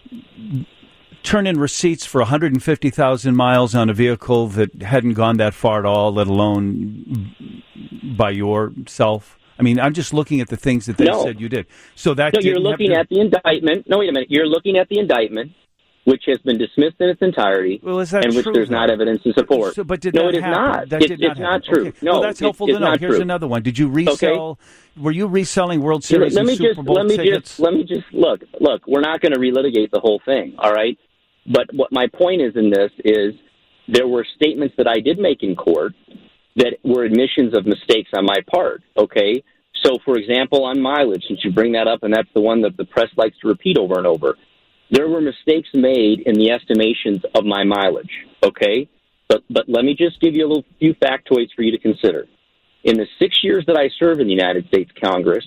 turn in receipts for 150,000 miles on a vehicle that hadn't gone that far at all, let alone by yourself? I mean, I'm just looking at the things that they said you did. So that you're looking at the indictment. No, wait a minute. You're looking at the indictment, which has been dismissed in its entirety, and which there's not evidence to support. So, but did that happen? Not. It's not true. Okay. No, well, that's helpful to know. Here's another one. Did you resell? Okay. Were you reselling World Series and Super Bowl tickets? Let me just look. We're not going to relitigate the whole thing, all right? But what my point is in this is there were statements that I did make in court that were admissions of mistakes on my part, okay? So, for example, on mileage, since you bring that up, and that's the one that the press likes to repeat over and over, there were mistakes made in the estimations of my mileage, okay? But let me just give you a few factoids for you to consider. In the 6 years that I served in the United States Congress,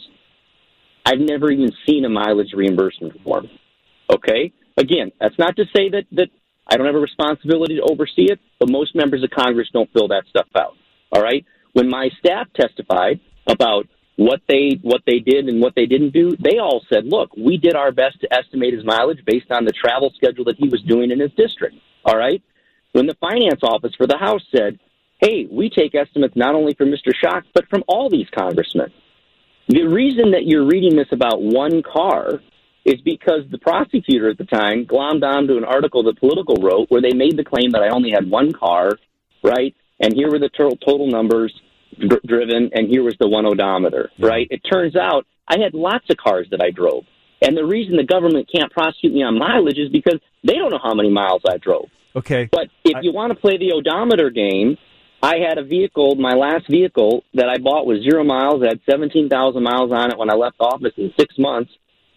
I've never even seen a mileage reimbursement form, okay? Again, that's not to say that I don't have a responsibility to oversee it, but most members of Congress don't fill that stuff out, all right? When my staff testified about what they did and what they didn't do, they all said, look, we did our best to estimate his mileage based on the travel schedule that he was doing in his district, all right? When the finance office for the House said, hey, we take estimates not only from Mr. Schock, but from all these congressmen. The reason that you're reading this about one car is because the prosecutor at the time glommed onto an article that Politico wrote where they made the claim that I only had one car, right? And here were the total numbers driven, and here was the one odometer, right? It turns out I had lots of cars that I drove. And the reason the government can't prosecute me on mileage is because they don't know how many miles I drove. Okay. But if you want to play the odometer game, I had a vehicle, my last vehicle that I bought was 0 miles. I had 17,000 miles on it when I left office in 6 months.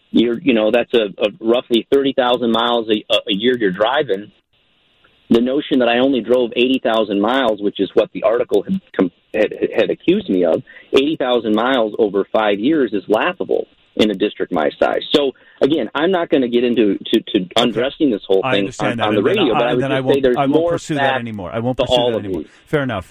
That's a roughly 30,000 miles a year you're driving. The notion that I only drove 80,000 miles, which is what the article had accused me of, 80,000 miles over 5 years is laughable in a district my size. So, again, I'm not going to get into undressing this whole thing on the radio, but I would just say there's more facts. I won't pursue that anymore. Fair enough.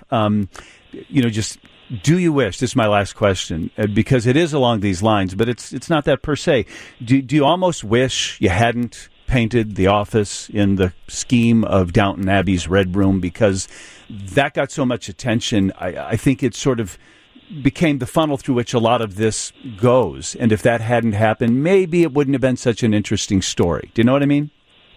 Just do you wish, this is my last question, because it is along these lines, but it's not that per se. Do you almost wish you hadn't painted the office in the scheme of Downton Abbey's Red Room, because that got so much attention? I think it sort of became the funnel through which a lot of this goes. And if that hadn't happened, maybe it wouldn't have been such an interesting story. Do you know what I mean?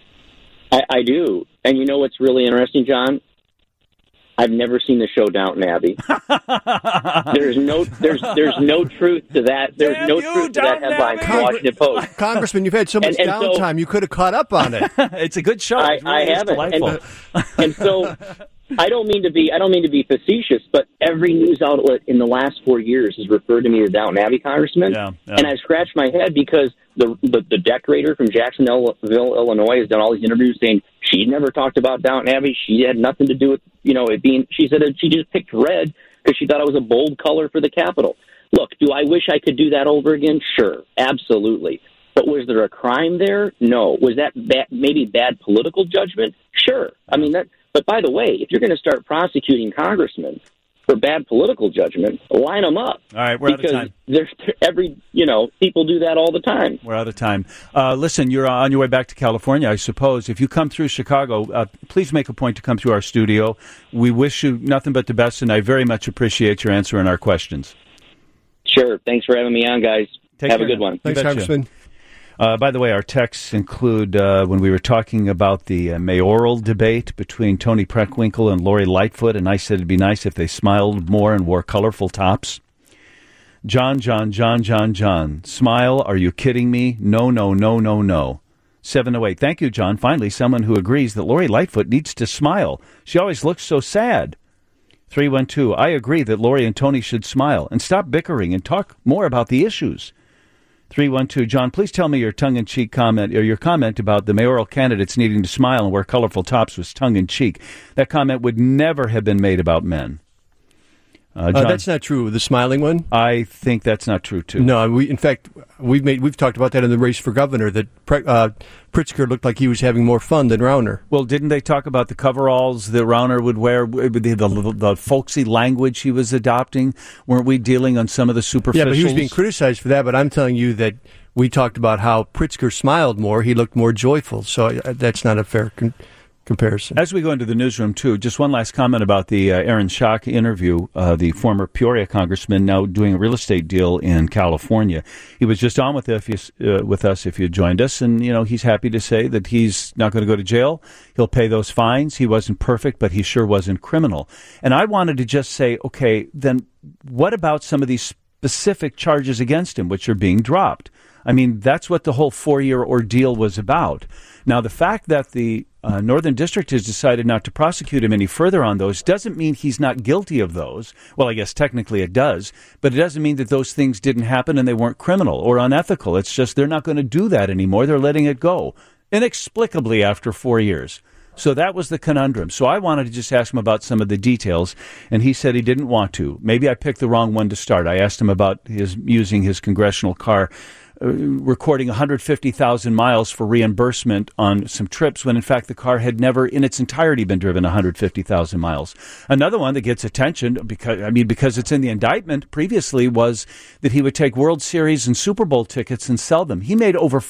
I do. And you know what's really interesting, John? I've never seen the show Downton Abbey. There's no truth to that. There's no truth to that headline from the Washington Post. Congressman, you've had so much downtime. You could have caught up on it. It's a good show. I haven't. And so I don't mean to be facetious, but every news outlet in the last 4 years has referred to me as Downton Abbey Congressman. Yeah. And I scratched my head because the decorator from Jacksonville, Illinois, has done all these interviews saying she never talked about Downton Abbey. She had nothing to do with it being. She said that she just picked red because she thought it was a bold color for the Capitol. Look, do I wish I could do that over again? Sure, absolutely. But was there a crime there? No. Was that maybe bad political judgment? Sure. I mean that. But by the way, if you're going to start prosecuting congressmen for bad political judgment, line them up. All right, we're out of time. People do that all the time. We're out of time. Listen, you're on your way back to California, I suppose. If you come through Chicago, please make a point to come through our studio. We wish you nothing but the best, and I very much appreciate your answering our questions. Sure. Thanks for having me on, guys. Have a good one. Thanks, Congressman. By the way, our texts include when we were talking about the mayoral debate between Tony Preckwinkle and Lori Lightfoot, and I said it'd be nice if they smiled more and wore colorful tops. John. Smile, are you kidding me? No. 708. Thank you, John. Finally, someone who agrees that Lori Lightfoot needs to smile. She always looks so sad. 312. I agree that Lori and Tony should smile and stop bickering and talk more about the issues. 312. John, please tell me your tongue-in-cheek comment, or your comment about the mayoral candidates needing to smile and wear colorful tops was tongue-in-cheek. That comment would never have been made about men. John, that's not true. The smiling one? I think that's not true, too. No, we've talked about that in the race for governor, that Pritzker looked like he was having more fun than Rauner. Well, didn't they talk about the coveralls that Rauner would wear, the folksy language he was adopting? Weren't we dealing on some of the superficials? Yeah, but he was being criticized for that, but I'm telling you that we talked about how Pritzker smiled more, he looked more joyful, so that's not a fair comparison. As we go into the newsroom, too, just one last comment about the Aaron Schock interview, the former Peoria congressman now doing a real estate deal in California. He was just on with us if you joined us, and, he's happy to say that he's not going to go to jail. He'll pay those fines. He wasn't perfect, but he sure wasn't criminal. And I wanted to just say, okay, then what about some of these specific charges against him, which are being dropped? I mean, that's what the whole 4-year ordeal was about. Now, the fact that the Northern District has decided not to prosecute him any further on those doesn't mean he's not guilty of those. Well, I guess technically it does, but it doesn't mean that those things didn't happen and they weren't criminal or unethical. It's just they're not going to do that anymore. They're letting it go inexplicably after 4 years. So that was the conundrum. So I wanted to just ask him about some of the details, and he said he didn't want to. Maybe I picked the wrong one to start. I asked him about using his congressional car, recording 150,000 miles for reimbursement on some trips when, in fact, the car had never in its entirety been driven 150,000 miles. Another one that gets attention, because it's in the indictment previously, was that he would take World Series and Super Bowl tickets and sell them. He made over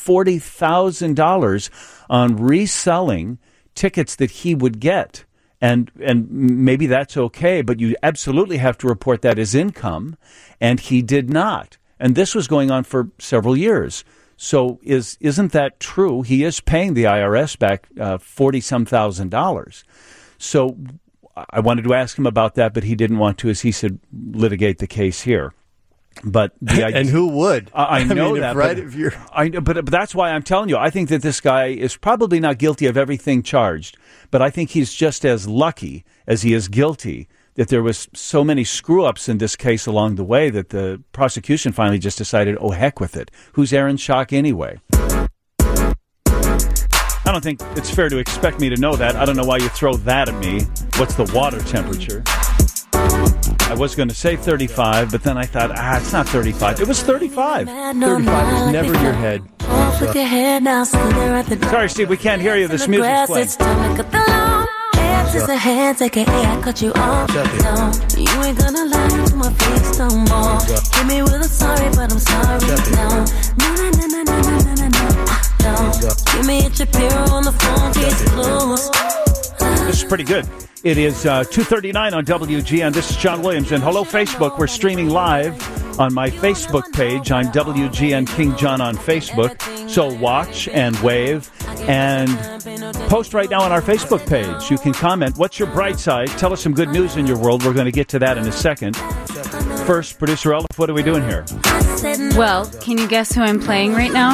$40,000 on reselling tickets that he would get. And maybe that's okay, but you absolutely have to report that as income, and he did not. And this was going on for several years. So isn't that true? He is paying the IRS back $40-some thousand. So I wanted to ask him about that, but he didn't want to, as he said, litigate the case here. But and who would? I know that, but that's why I'm telling you. I think that this guy is probably not guilty of everything charged, but I think he's just as lucky as he is guilty that there was so many screw-ups in this case along the way that the prosecution finally just decided, oh, heck with it. Who's Aaron Schock anyway? I don't think it's fair to expect me to know that. I don't know why you throw that at me. What's the water temperature? I was going to say 35, but then I thought, it's not 35. It was 35. 35 is never your head. Sorry, Steve, we can't hear you. This music's playing. Just a hand, aka I cut you off. No, you ain't gonna lie to my face no more. Hit me with a sorry, but I'm sorry. No. Give me a Shapiro on the phone, case closed. This is pretty good. It is 2:39 on WGN. This is John Williams. And hello, Facebook. We're streaming live on my Facebook page. I'm WGN King John on Facebook. So watch and wave and post right now on our Facebook page. You can comment. What's your bright side? Tell us some good news in your world. We're going to get to that in a second. First, Producer Elf, what are we doing here? Well, can you guess who I'm playing right now?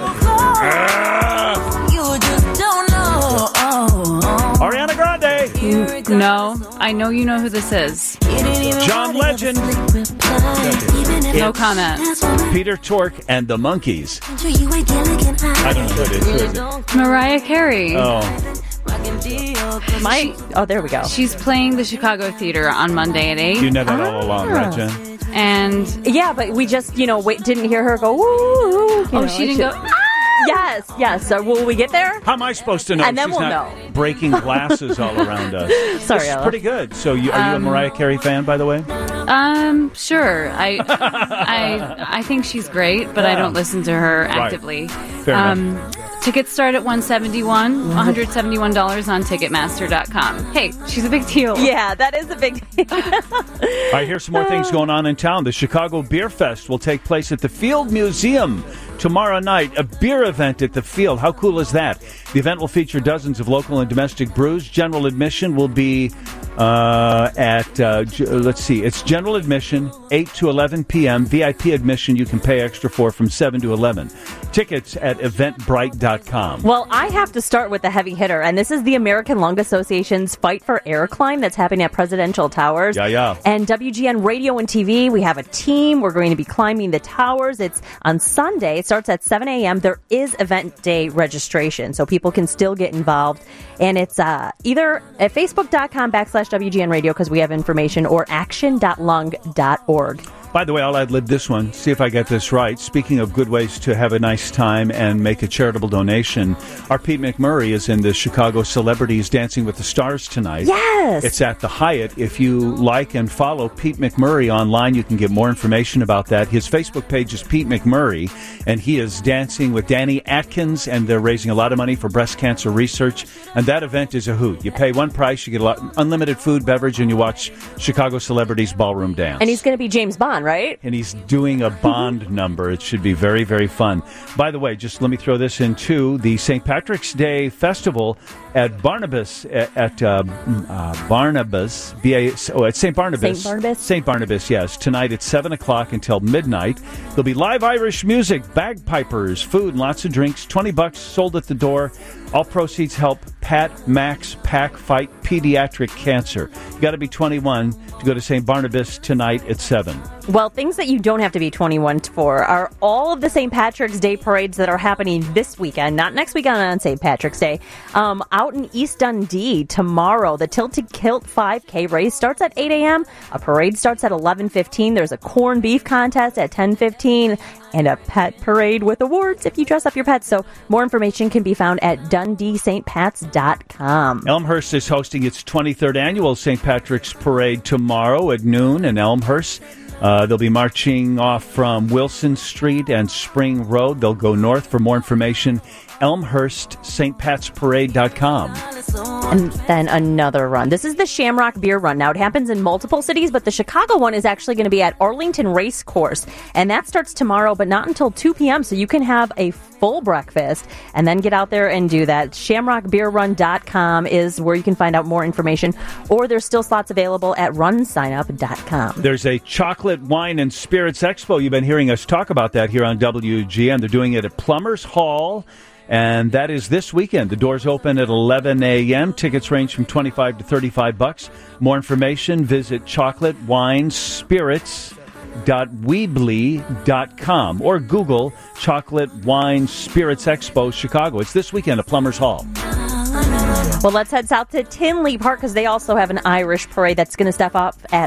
You just don't know. Ariana Grande. No, I know you know who this is. John Legend. No comment. Peter Tork and the Monkees. I don't know who it is. Mariah Carey. Oh, there we go. She's playing the Chicago Theater on Monday at 8. You know that all along, right, Jen? And yeah, but we just, didn't hear her go, woo. She didn't go, Yes. So will we get there? How am I supposed to know? And then she's we'll not know. Breaking glasses all around us. Sorry, It's pretty good. So, are you a Mariah Carey fan, by the way? Sure. I think she's great, but I don't listen to her actively. Fair enough. Tickets start at $171 on Ticketmaster.com. Hey, she's a big deal. Yeah, that is a big deal. All right, here's some more things going on in town. The Chicago Beer Fest will take place at the Field Museum tomorrow night. A beer event at the Field. How cool is that? The event will feature dozens of local and domestic brews. General admission will be it's general admission, 8 to 11 p.m. VIP admission you can pay extra for from 7 to 11. Tickets at eventbrite.com. Well, I have to start with the heavy hitter, and this is the American Lung Association's Fight for Air Climb that's happening at Presidential Towers. Yeah. And WGN Radio and TV, we have a team. We're going to be climbing the towers. It's on Sunday. It starts at 7 a.m. There is event day registration, so people can still get involved. And it's either at facebook.com/WGN Radio, because we have information, or action.lung.org. By the way, I'll ad-lib this one, see if I get this right. Speaking of good ways to have a nice time and make a charitable donation, our Pete McMurray is in the Chicago Celebrities Dancing with the Stars tonight. Yes! It's at the Hyatt. If you like and follow Pete McMurray online, you can get more information about that. His Facebook page is Pete McMurray, and he is dancing with Danny Atkins, and they're raising a lot of money for breast cancer research. And that event is a hoot. You pay one price, you get unlimited food, beverage, and you watch Chicago Celebrities Ballroom Dance. And he's going to be James Bond, right? And he's doing a Bond number. It should be very, very fun. By the way, just let me throw this in too. The St. Patrick's Day Festival at Barnabas, at St. Barnabas. St. Barnabas, yes. Tonight at 7 o'clock until midnight. There'll be live Irish music, bagpipers, food, and lots of drinks. $20 sold at the door. All proceeds help Pat Max Pack fight pediatric cancer. You got to be 21 to go to St. Barnabas tonight at 7. Well, things that you don't have to be 21 for are all of the St. Patrick's Day parades that are happening this weekend, not next weekend on St. Patrick's Day. Out in East Dundee tomorrow, the Tilted Kilt 5K race starts at 8 a.m. A parade starts at 11:15. There's a corned beef contest at 10:15 and a pet parade with awards if you dress up your pets. So more information can be found at DundeeStPats.com. Elmhurst is hosting its 23rd annual St. Patrick's Parade tomorrow at noon in Elmhurst. They'll be marching off from Wilson Street and Spring Road. They'll go north. For more information, ElmhurstStPatsParade.com. And then another run. This is the Shamrock Beer Run. Now, it happens in multiple cities, but the Chicago one is actually going to be at Arlington Race Course. And that starts tomorrow, but not until 2 p.m., so you can have a full breakfast and then get out there and do that. ShamrockBeerRun.com is where you can find out more information, or there's still slots available at runsignup.com. There's a chocolate, wine, and spirits expo. You've been hearing us talk about that here on WGN. They're doing it at Plumbers Hall, and that is this weekend. The doors open at 11 a.m. Tickets range from $25 to $35. More information, visit chocolateWineSpirits.weebly.com or Google Chocolate Wine Spirits Expo Chicago. It's this weekend at Plumbers Hall. Well, let's head south to Tinley Park, because they also have an Irish parade that's going to step off at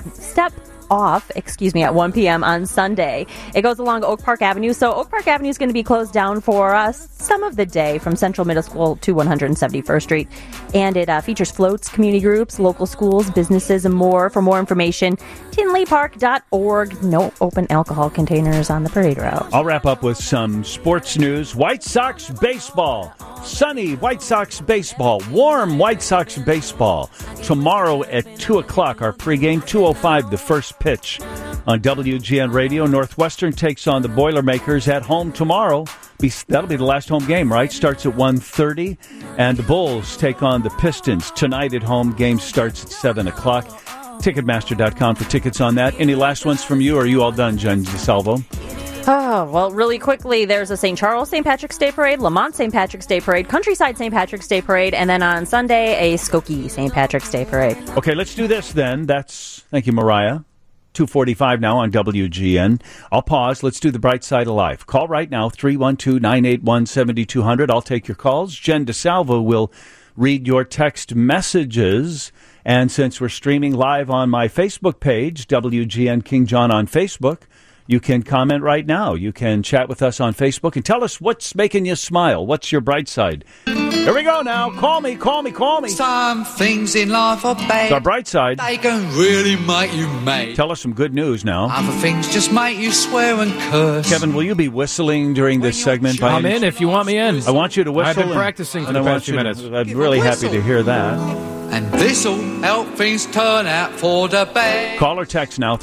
1 p.m. on Sunday. It goes along Oak Park Avenue. So Oak Park Avenue is going to be closed down for some of the day from Central Middle School to 171st Street. And it features floats, community groups, local schools, businesses, and more. For more information, tinleypark.org. No open alcohol containers on the parade route. I'll wrap up with some sports news. White Sox baseball. Sunny White Sox baseball. Warm White Sox baseball. Tomorrow at 2 o'clock, our pregame, 2:05, the first pitch on WGN Radio. Northwestern takes on the Boilermakers at home tomorrow. That'll be the last home game, right? Starts at 1:30. And the Bulls take on the Pistons tonight at home. Game starts at 7 o'clock. Ticketmaster.com for tickets on that. Any last ones from you, or are you all done, Jen DeSalvo? Oh, well, really quickly, there's a St. Charles St. Patrick's Day Parade, Lamont St. Patrick's Day Parade, Countryside St. Patrick's Day Parade, and then on Sunday, a Skokie St. Patrick's Day Parade. Okay, let's do this then. Thank you, Mariah. 2:45 now on WGN. I'll pause. Let's do the bright side of life. Call right now, 312-981-7200. I'll take your calls. Jen DeSalvo will read your text messages. And since we're streaming live on my Facebook page, WGN King John on Facebook, you can comment right now. You can chat with us on Facebook and tell us what's making you smile. What's your bright side? Here we go now. Call me. Some things in life are bad. It's our bright side. They can really make you mad. Tell us some good news now. Other things just make you swear and curse. Kevin, will you be whistling during this segment? I'm in if you want me in. I want you to whistle. I've been practicing for the past few minutes. I'm really happy to hear that. And this'll help things turn out for the best. Call or text now,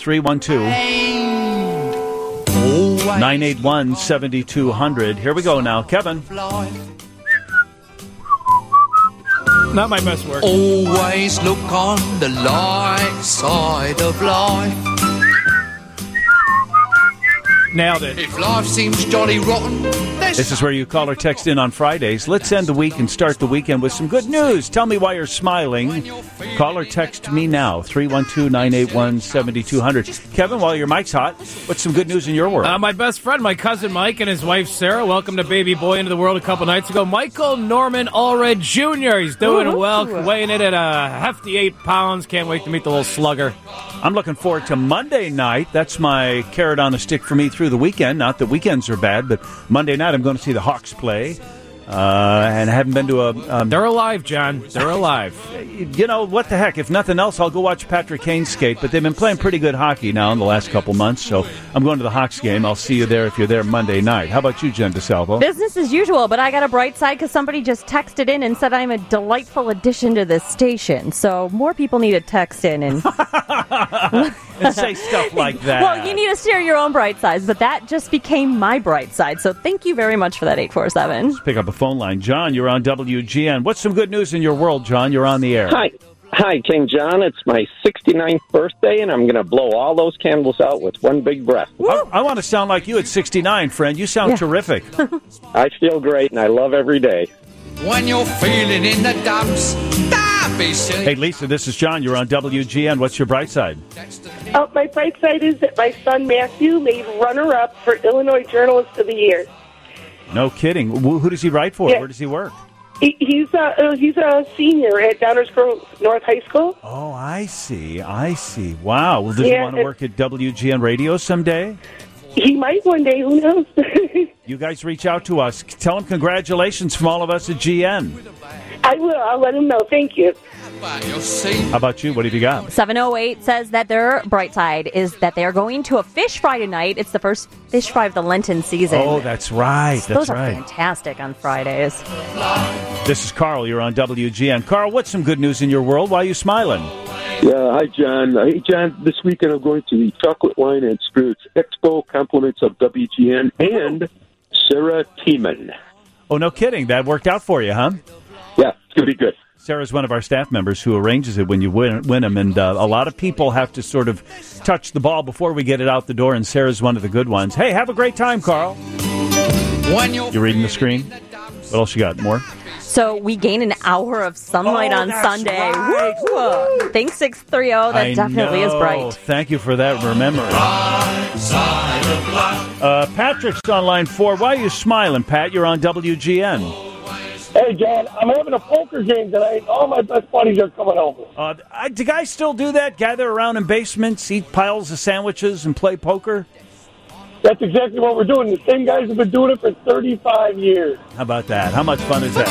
312-981-7200. Here we go now. Kevin. Not my best work. Always look on the light side of life. Nailed it. If life seems jolly rotten, this is where you call or text in on Fridays. Let's end the week and start the weekend with some good news. Tell me why you're smiling. Call or text me now, 312-981-7200. Kevin, while your mic's hot, what's some good news in your world? My best friend, my cousin Mike, and his wife Sarah welcomed a baby boy into the world a couple nights ago. Michael Norman Allred Jr. He's doing well, weighing in at a hefty 8 pounds. Can't wait to meet the little slugger. I'm looking forward to Monday night. That's my carrot on a stick for me through the weekend. Not that weekends are bad, but Monday night I'm going to see the Hawks play. And I haven't been to a... They're alive, John. They're alive. You know, what the heck? If nothing else, I'll go watch Patrick Kane skate. But they've been playing pretty good hockey now in the last couple months. So I'm going to the Hawks game. I'll see you there if you're there Monday night. How about you, Jen DeSalvo? Business as usual, but I got a bright side because somebody just texted in and said I'm a delightful addition to this station. So more people need to text in and... and say stuff like that. Well, you need to share your own bright sides, but that just became my bright side. So thank you very much for that, 847. Let's pick up a phone line. John, you're on WGN. What's some good news in your world, John? You're on the air. Hi, King John. It's my 69th birthday, and I'm going to blow all those candles out with one big breath. I want to sound like you at 69, friend. You sound terrific. I feel great, and I love every day. When you're feeling in the dumps, hey, Lisa, this is John. You're on WGN. What's your bright side? My bright side is that my son Matthew made runner-up for Illinois Journalist of the Year. No kidding. Who does he write for? Yeah. Where does he work? He's a senior at Downers Grove North High School. Oh, I see. Wow. Well, does he want to work at WGN Radio someday? He might one day. Who knows? You guys reach out to us. Tell him congratulations from all of us at GN. I will. I'll let him know. Thank you. How about you? What have you got? 708 says that their bright side is that they are going to a fish fry tonight. It's the first fish fry of the Lenten season. Oh, that's right. Those are fantastic on Fridays. This is Carl. You're on WGN. Carl, what's some good news in your world? Why are you smiling? Yeah, hi, John. Hey, John, this weekend I'm going to the Chocolate Wine and Spirits Expo, compliments of WGN and Sarah Tiemann. Oh, no kidding. That worked out for you, huh? Yeah, it's going to be good. Sarah's one of our staff members who arranges it when you win them, and a lot of people have to sort of touch the ball before we get it out the door, and Sarah's one of the good ones. Hey, have a great time, Carl. You reading the screen? What else you got? More? So we gain an hour of sunlight on Sunday. Right. Woo! Thanks, 630. That definitely is bright. Thank you for that remembering. Patrick's on line 4. Why are you smiling, Pat? You're on WGN. Hey, John, I'm having a poker game tonight. All my best buddies are coming over. Do guys still do that? Gather around in basements, eat piles of sandwiches, and play poker? That's exactly what we're doing. The same guys have been doing it for 35 years. How about that? How much fun is that?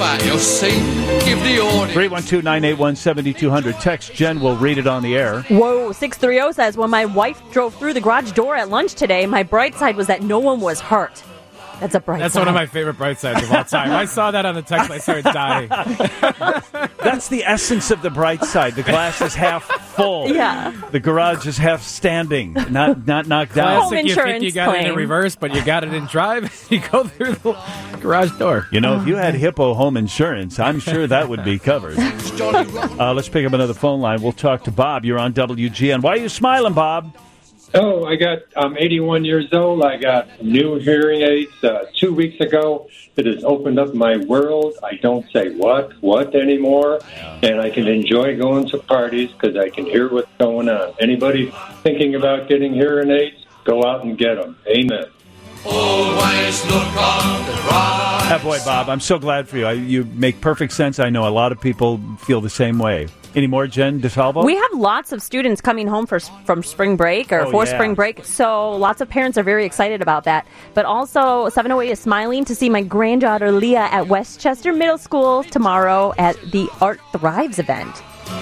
312-981-7200. Text Jen. We'll read it on the air. Whoa, 630 says, when my wife drove through the garage door at lunch today, my bright side was that no one was hurt. That's a bright side. That's one of my favorite bright sides of all time. I saw that on the text. I started dying. That's the essence of the bright side. The glass is half full. Yeah. The garage is half standing, not knocked down. Classic, you think you got it in reverse, but you got it in drive. You go through the garage door. You know, if you had Hippo Home Insurance, I'm sure that would be covered. Let's pick up another phone line. We'll talk to Bob. You're on WGN. Why are you smiling, Bob? Oh, I'm 81 years old. I got new hearing aids 2 weeks ago. It has opened up my world. I don't say what anymore, and I can enjoy going to parties because I can hear what's going on. Anybody thinking about getting hearing aids, go out and get them. Amen. Always look on the right. Boy, Bob, I'm so glad for you. You make perfect sense. I know a lot of people feel the same way. Any more, Jen DeSalvo? We have lots of students coming home from spring break or for spring break, so lots of parents are very excited about that. But also, 708 is smiling to see my granddaughter Leah at Westchester Middle School tomorrow at the Art Thrives event.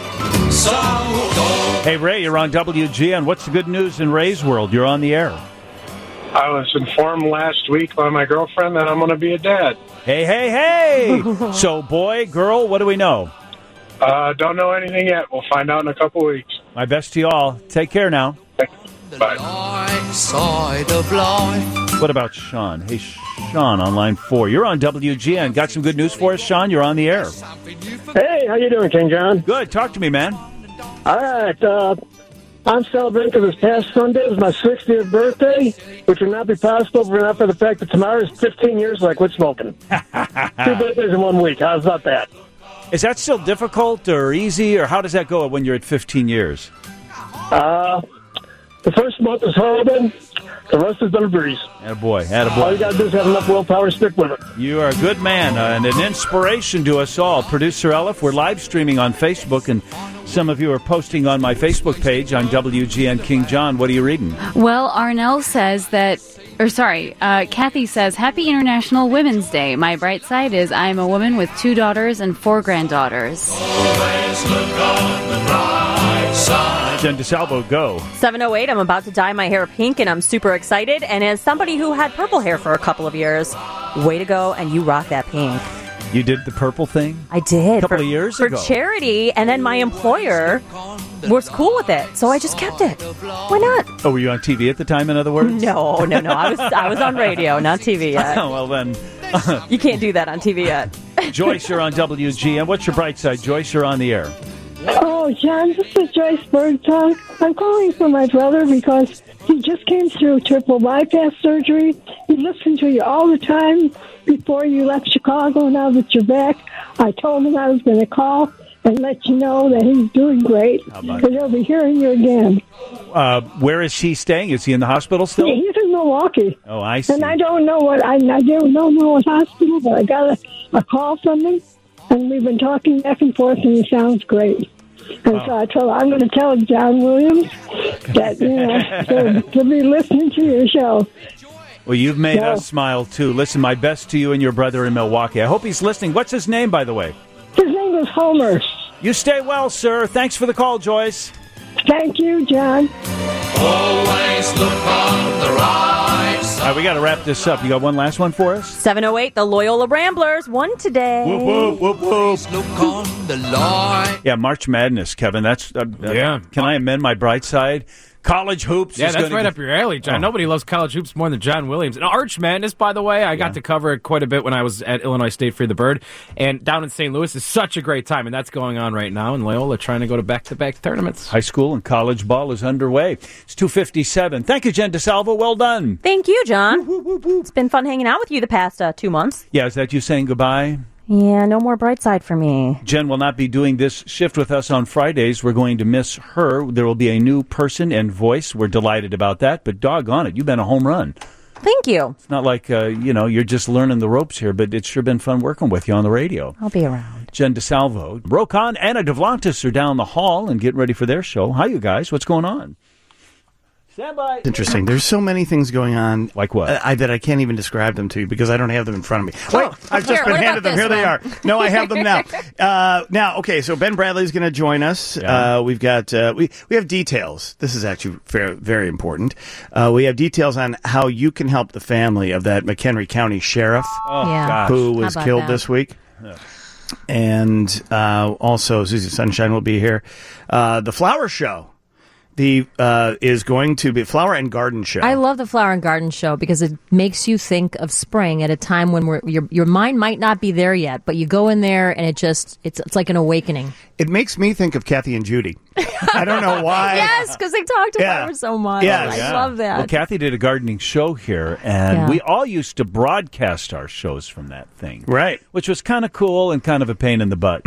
Hey, Ray, you're on WGN. What's the good news in Ray's world? You're on the air. I was informed last week by my girlfriend that I'm going to be a dad. Hey. So, boy, girl, what do we know? Don't know anything yet. We'll find out in a couple weeks. My best to you all. Take care now. Bye. Side of life. What about Sean? Hey, Sean on line 4. You're on WGN. Got some good news for us, Sean? You're on the air. Hey, how you doing, King John? Good. Talk to me, man. All right. I'm celebrating because this past Sunday was my 60th birthday, which would not be possible if not for the fact that tomorrow is 15 years I quit smoking. 2 birthdays in 1 week. How's about that? Is that still difficult or easy, or how does that go when you're at 15 years? The first month is horrible. The rest has been a breeze. Attaboy. All you got to do is have enough willpower to stick with it. You are a good man and an inspiration to us all. Producer Elif, we're live streaming on Facebook, and some of you are posting on my Facebook page on WGN King John. What are you reading? Well, Arnell says that... Kathy says, Happy International Women's Day. My bright side is I'm a woman with 2 daughters and 4 granddaughters. Always look on the bright side. Jen DeSalvo, go. 708, I'm about to dye my hair pink, and I'm super excited. And as somebody who had purple hair for a couple of years, way to go, and you rock that pink. You did the purple thing? I did. A couple of years ago. For charity, and then my employer was cool with it, so I just kept it. Why not? Oh, were you on TV at the time, in other words? No. I was on radio, not TV yet. Well, then. You can't do that on TV yet. Joyce, you're on WGN. What's your bright side? Joyce, you're on the air. Oh, John, this is Joyce Bergtalk. I'm calling for my brother because he just came through triple bypass surgery. He listened to you all the time before you left Chicago. Now that you're back, I told him I was going to call and let you know that he's doing great. Because he'll be hearing you again. Where is he staying? Is he in the hospital still? He's in Milwaukee. Oh, I see. And I don't know what I don't know what hospital, but I got a call from him, and we've been talking back and forth, and he sounds great. And so I told him, I'm going to tell John Williams that, to be listening to your show. Well, you've made us smile, too. Listen, my best to you and your brother in Milwaukee. I hope he's listening. What's his name, by the way? His name is Homer. You stay well, sir. Thanks for the call, Joyce. Thank you, John. Always look on the right side. All right, we got to wrap this up. You got one last one for us? 708, the Loyola Ramblers won today. Whoop, whoop, whoop, whoop. Look on the light. Yeah, March Madness, Kevin. That's yeah. Can I amend my bright side? College hoops. Yeah, that's right up your alley, John. Nobody loves college hoops more than John Williams. And Arch Madness, by the way, I got to cover it quite a bit when I was at Illinois State Free the Bird. And down in St. Louis is such a great time, and that's going on right now. And Loyola trying to go to back-to-back tournaments. High school and college ball is underway. It's 2:57. Thank you, Jen DeSalvo. Well done. Thank you, John. It's been fun hanging out with you the past 2 months. Yeah, is that you saying goodbye? Yeah, no more bright side for me. Jen will not be doing this shift with us on Fridays. We're going to miss her. There will be a new person and voice. We're delighted about that, but doggone it, you've been a home run. Thank you. It's not like, you're just learning the ropes here, but it's sure been fun working with you on the radio. I'll be around. Jen DeSalvo. Rokon, Anna DeVlantis are down the hall and getting ready for their show. Hi, you guys. What's going on? Standby. Interesting. There's so many things going on. Like what? That I can't even describe them to you because I don't have them in front of me. Wait, I've just been handed them. Here they are. No, I have them now. Okay, so Ben Bradley's going to join us. Yeah. We've got we have details. This is actually very important. We have details on how you can help the family of that McHenry County sheriff who was killed this week. Yeah. And also Susie Sunshine will be here. The Flower Show. Is going to be Flower and Garden Show. I love the Flower and Garden Show because it makes you think of spring at a time when your mind might not be there yet, but you go in there and it's like an awakening. It makes me think of Kathy and Judy. I don't know why. Yes, because they talked about her so much. Yes. I love that. Well, Kathy did a gardening show here, and we all used to broadcast our shows from that thing. Right. Which was kind of cool and kind of a pain in the butt.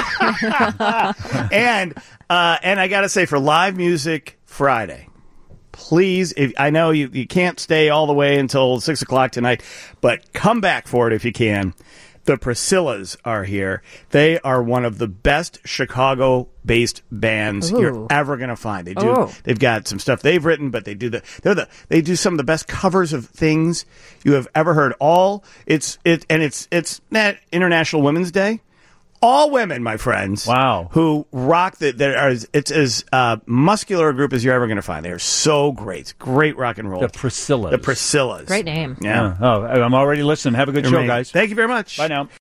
And I got to say, for Live Music Friday, please, I know you can't stay all the way until 6 o'clock tonight, but come back for it if you can. The Priscillas are here. They are one of the best Chicago-based bands you're ever going to find. They've got some stuff they've written, but they do some of the best covers of things you have ever heard. It's International Women's Day. All women, my friends. Wow. Who rock it's as muscular a group as you're ever going to find. They are so great. Great rock and roll. The Priscillas. The Priscillas. Great name. Yeah. I'm already listening. Have a good show, guys. Thank you very much. Bye now.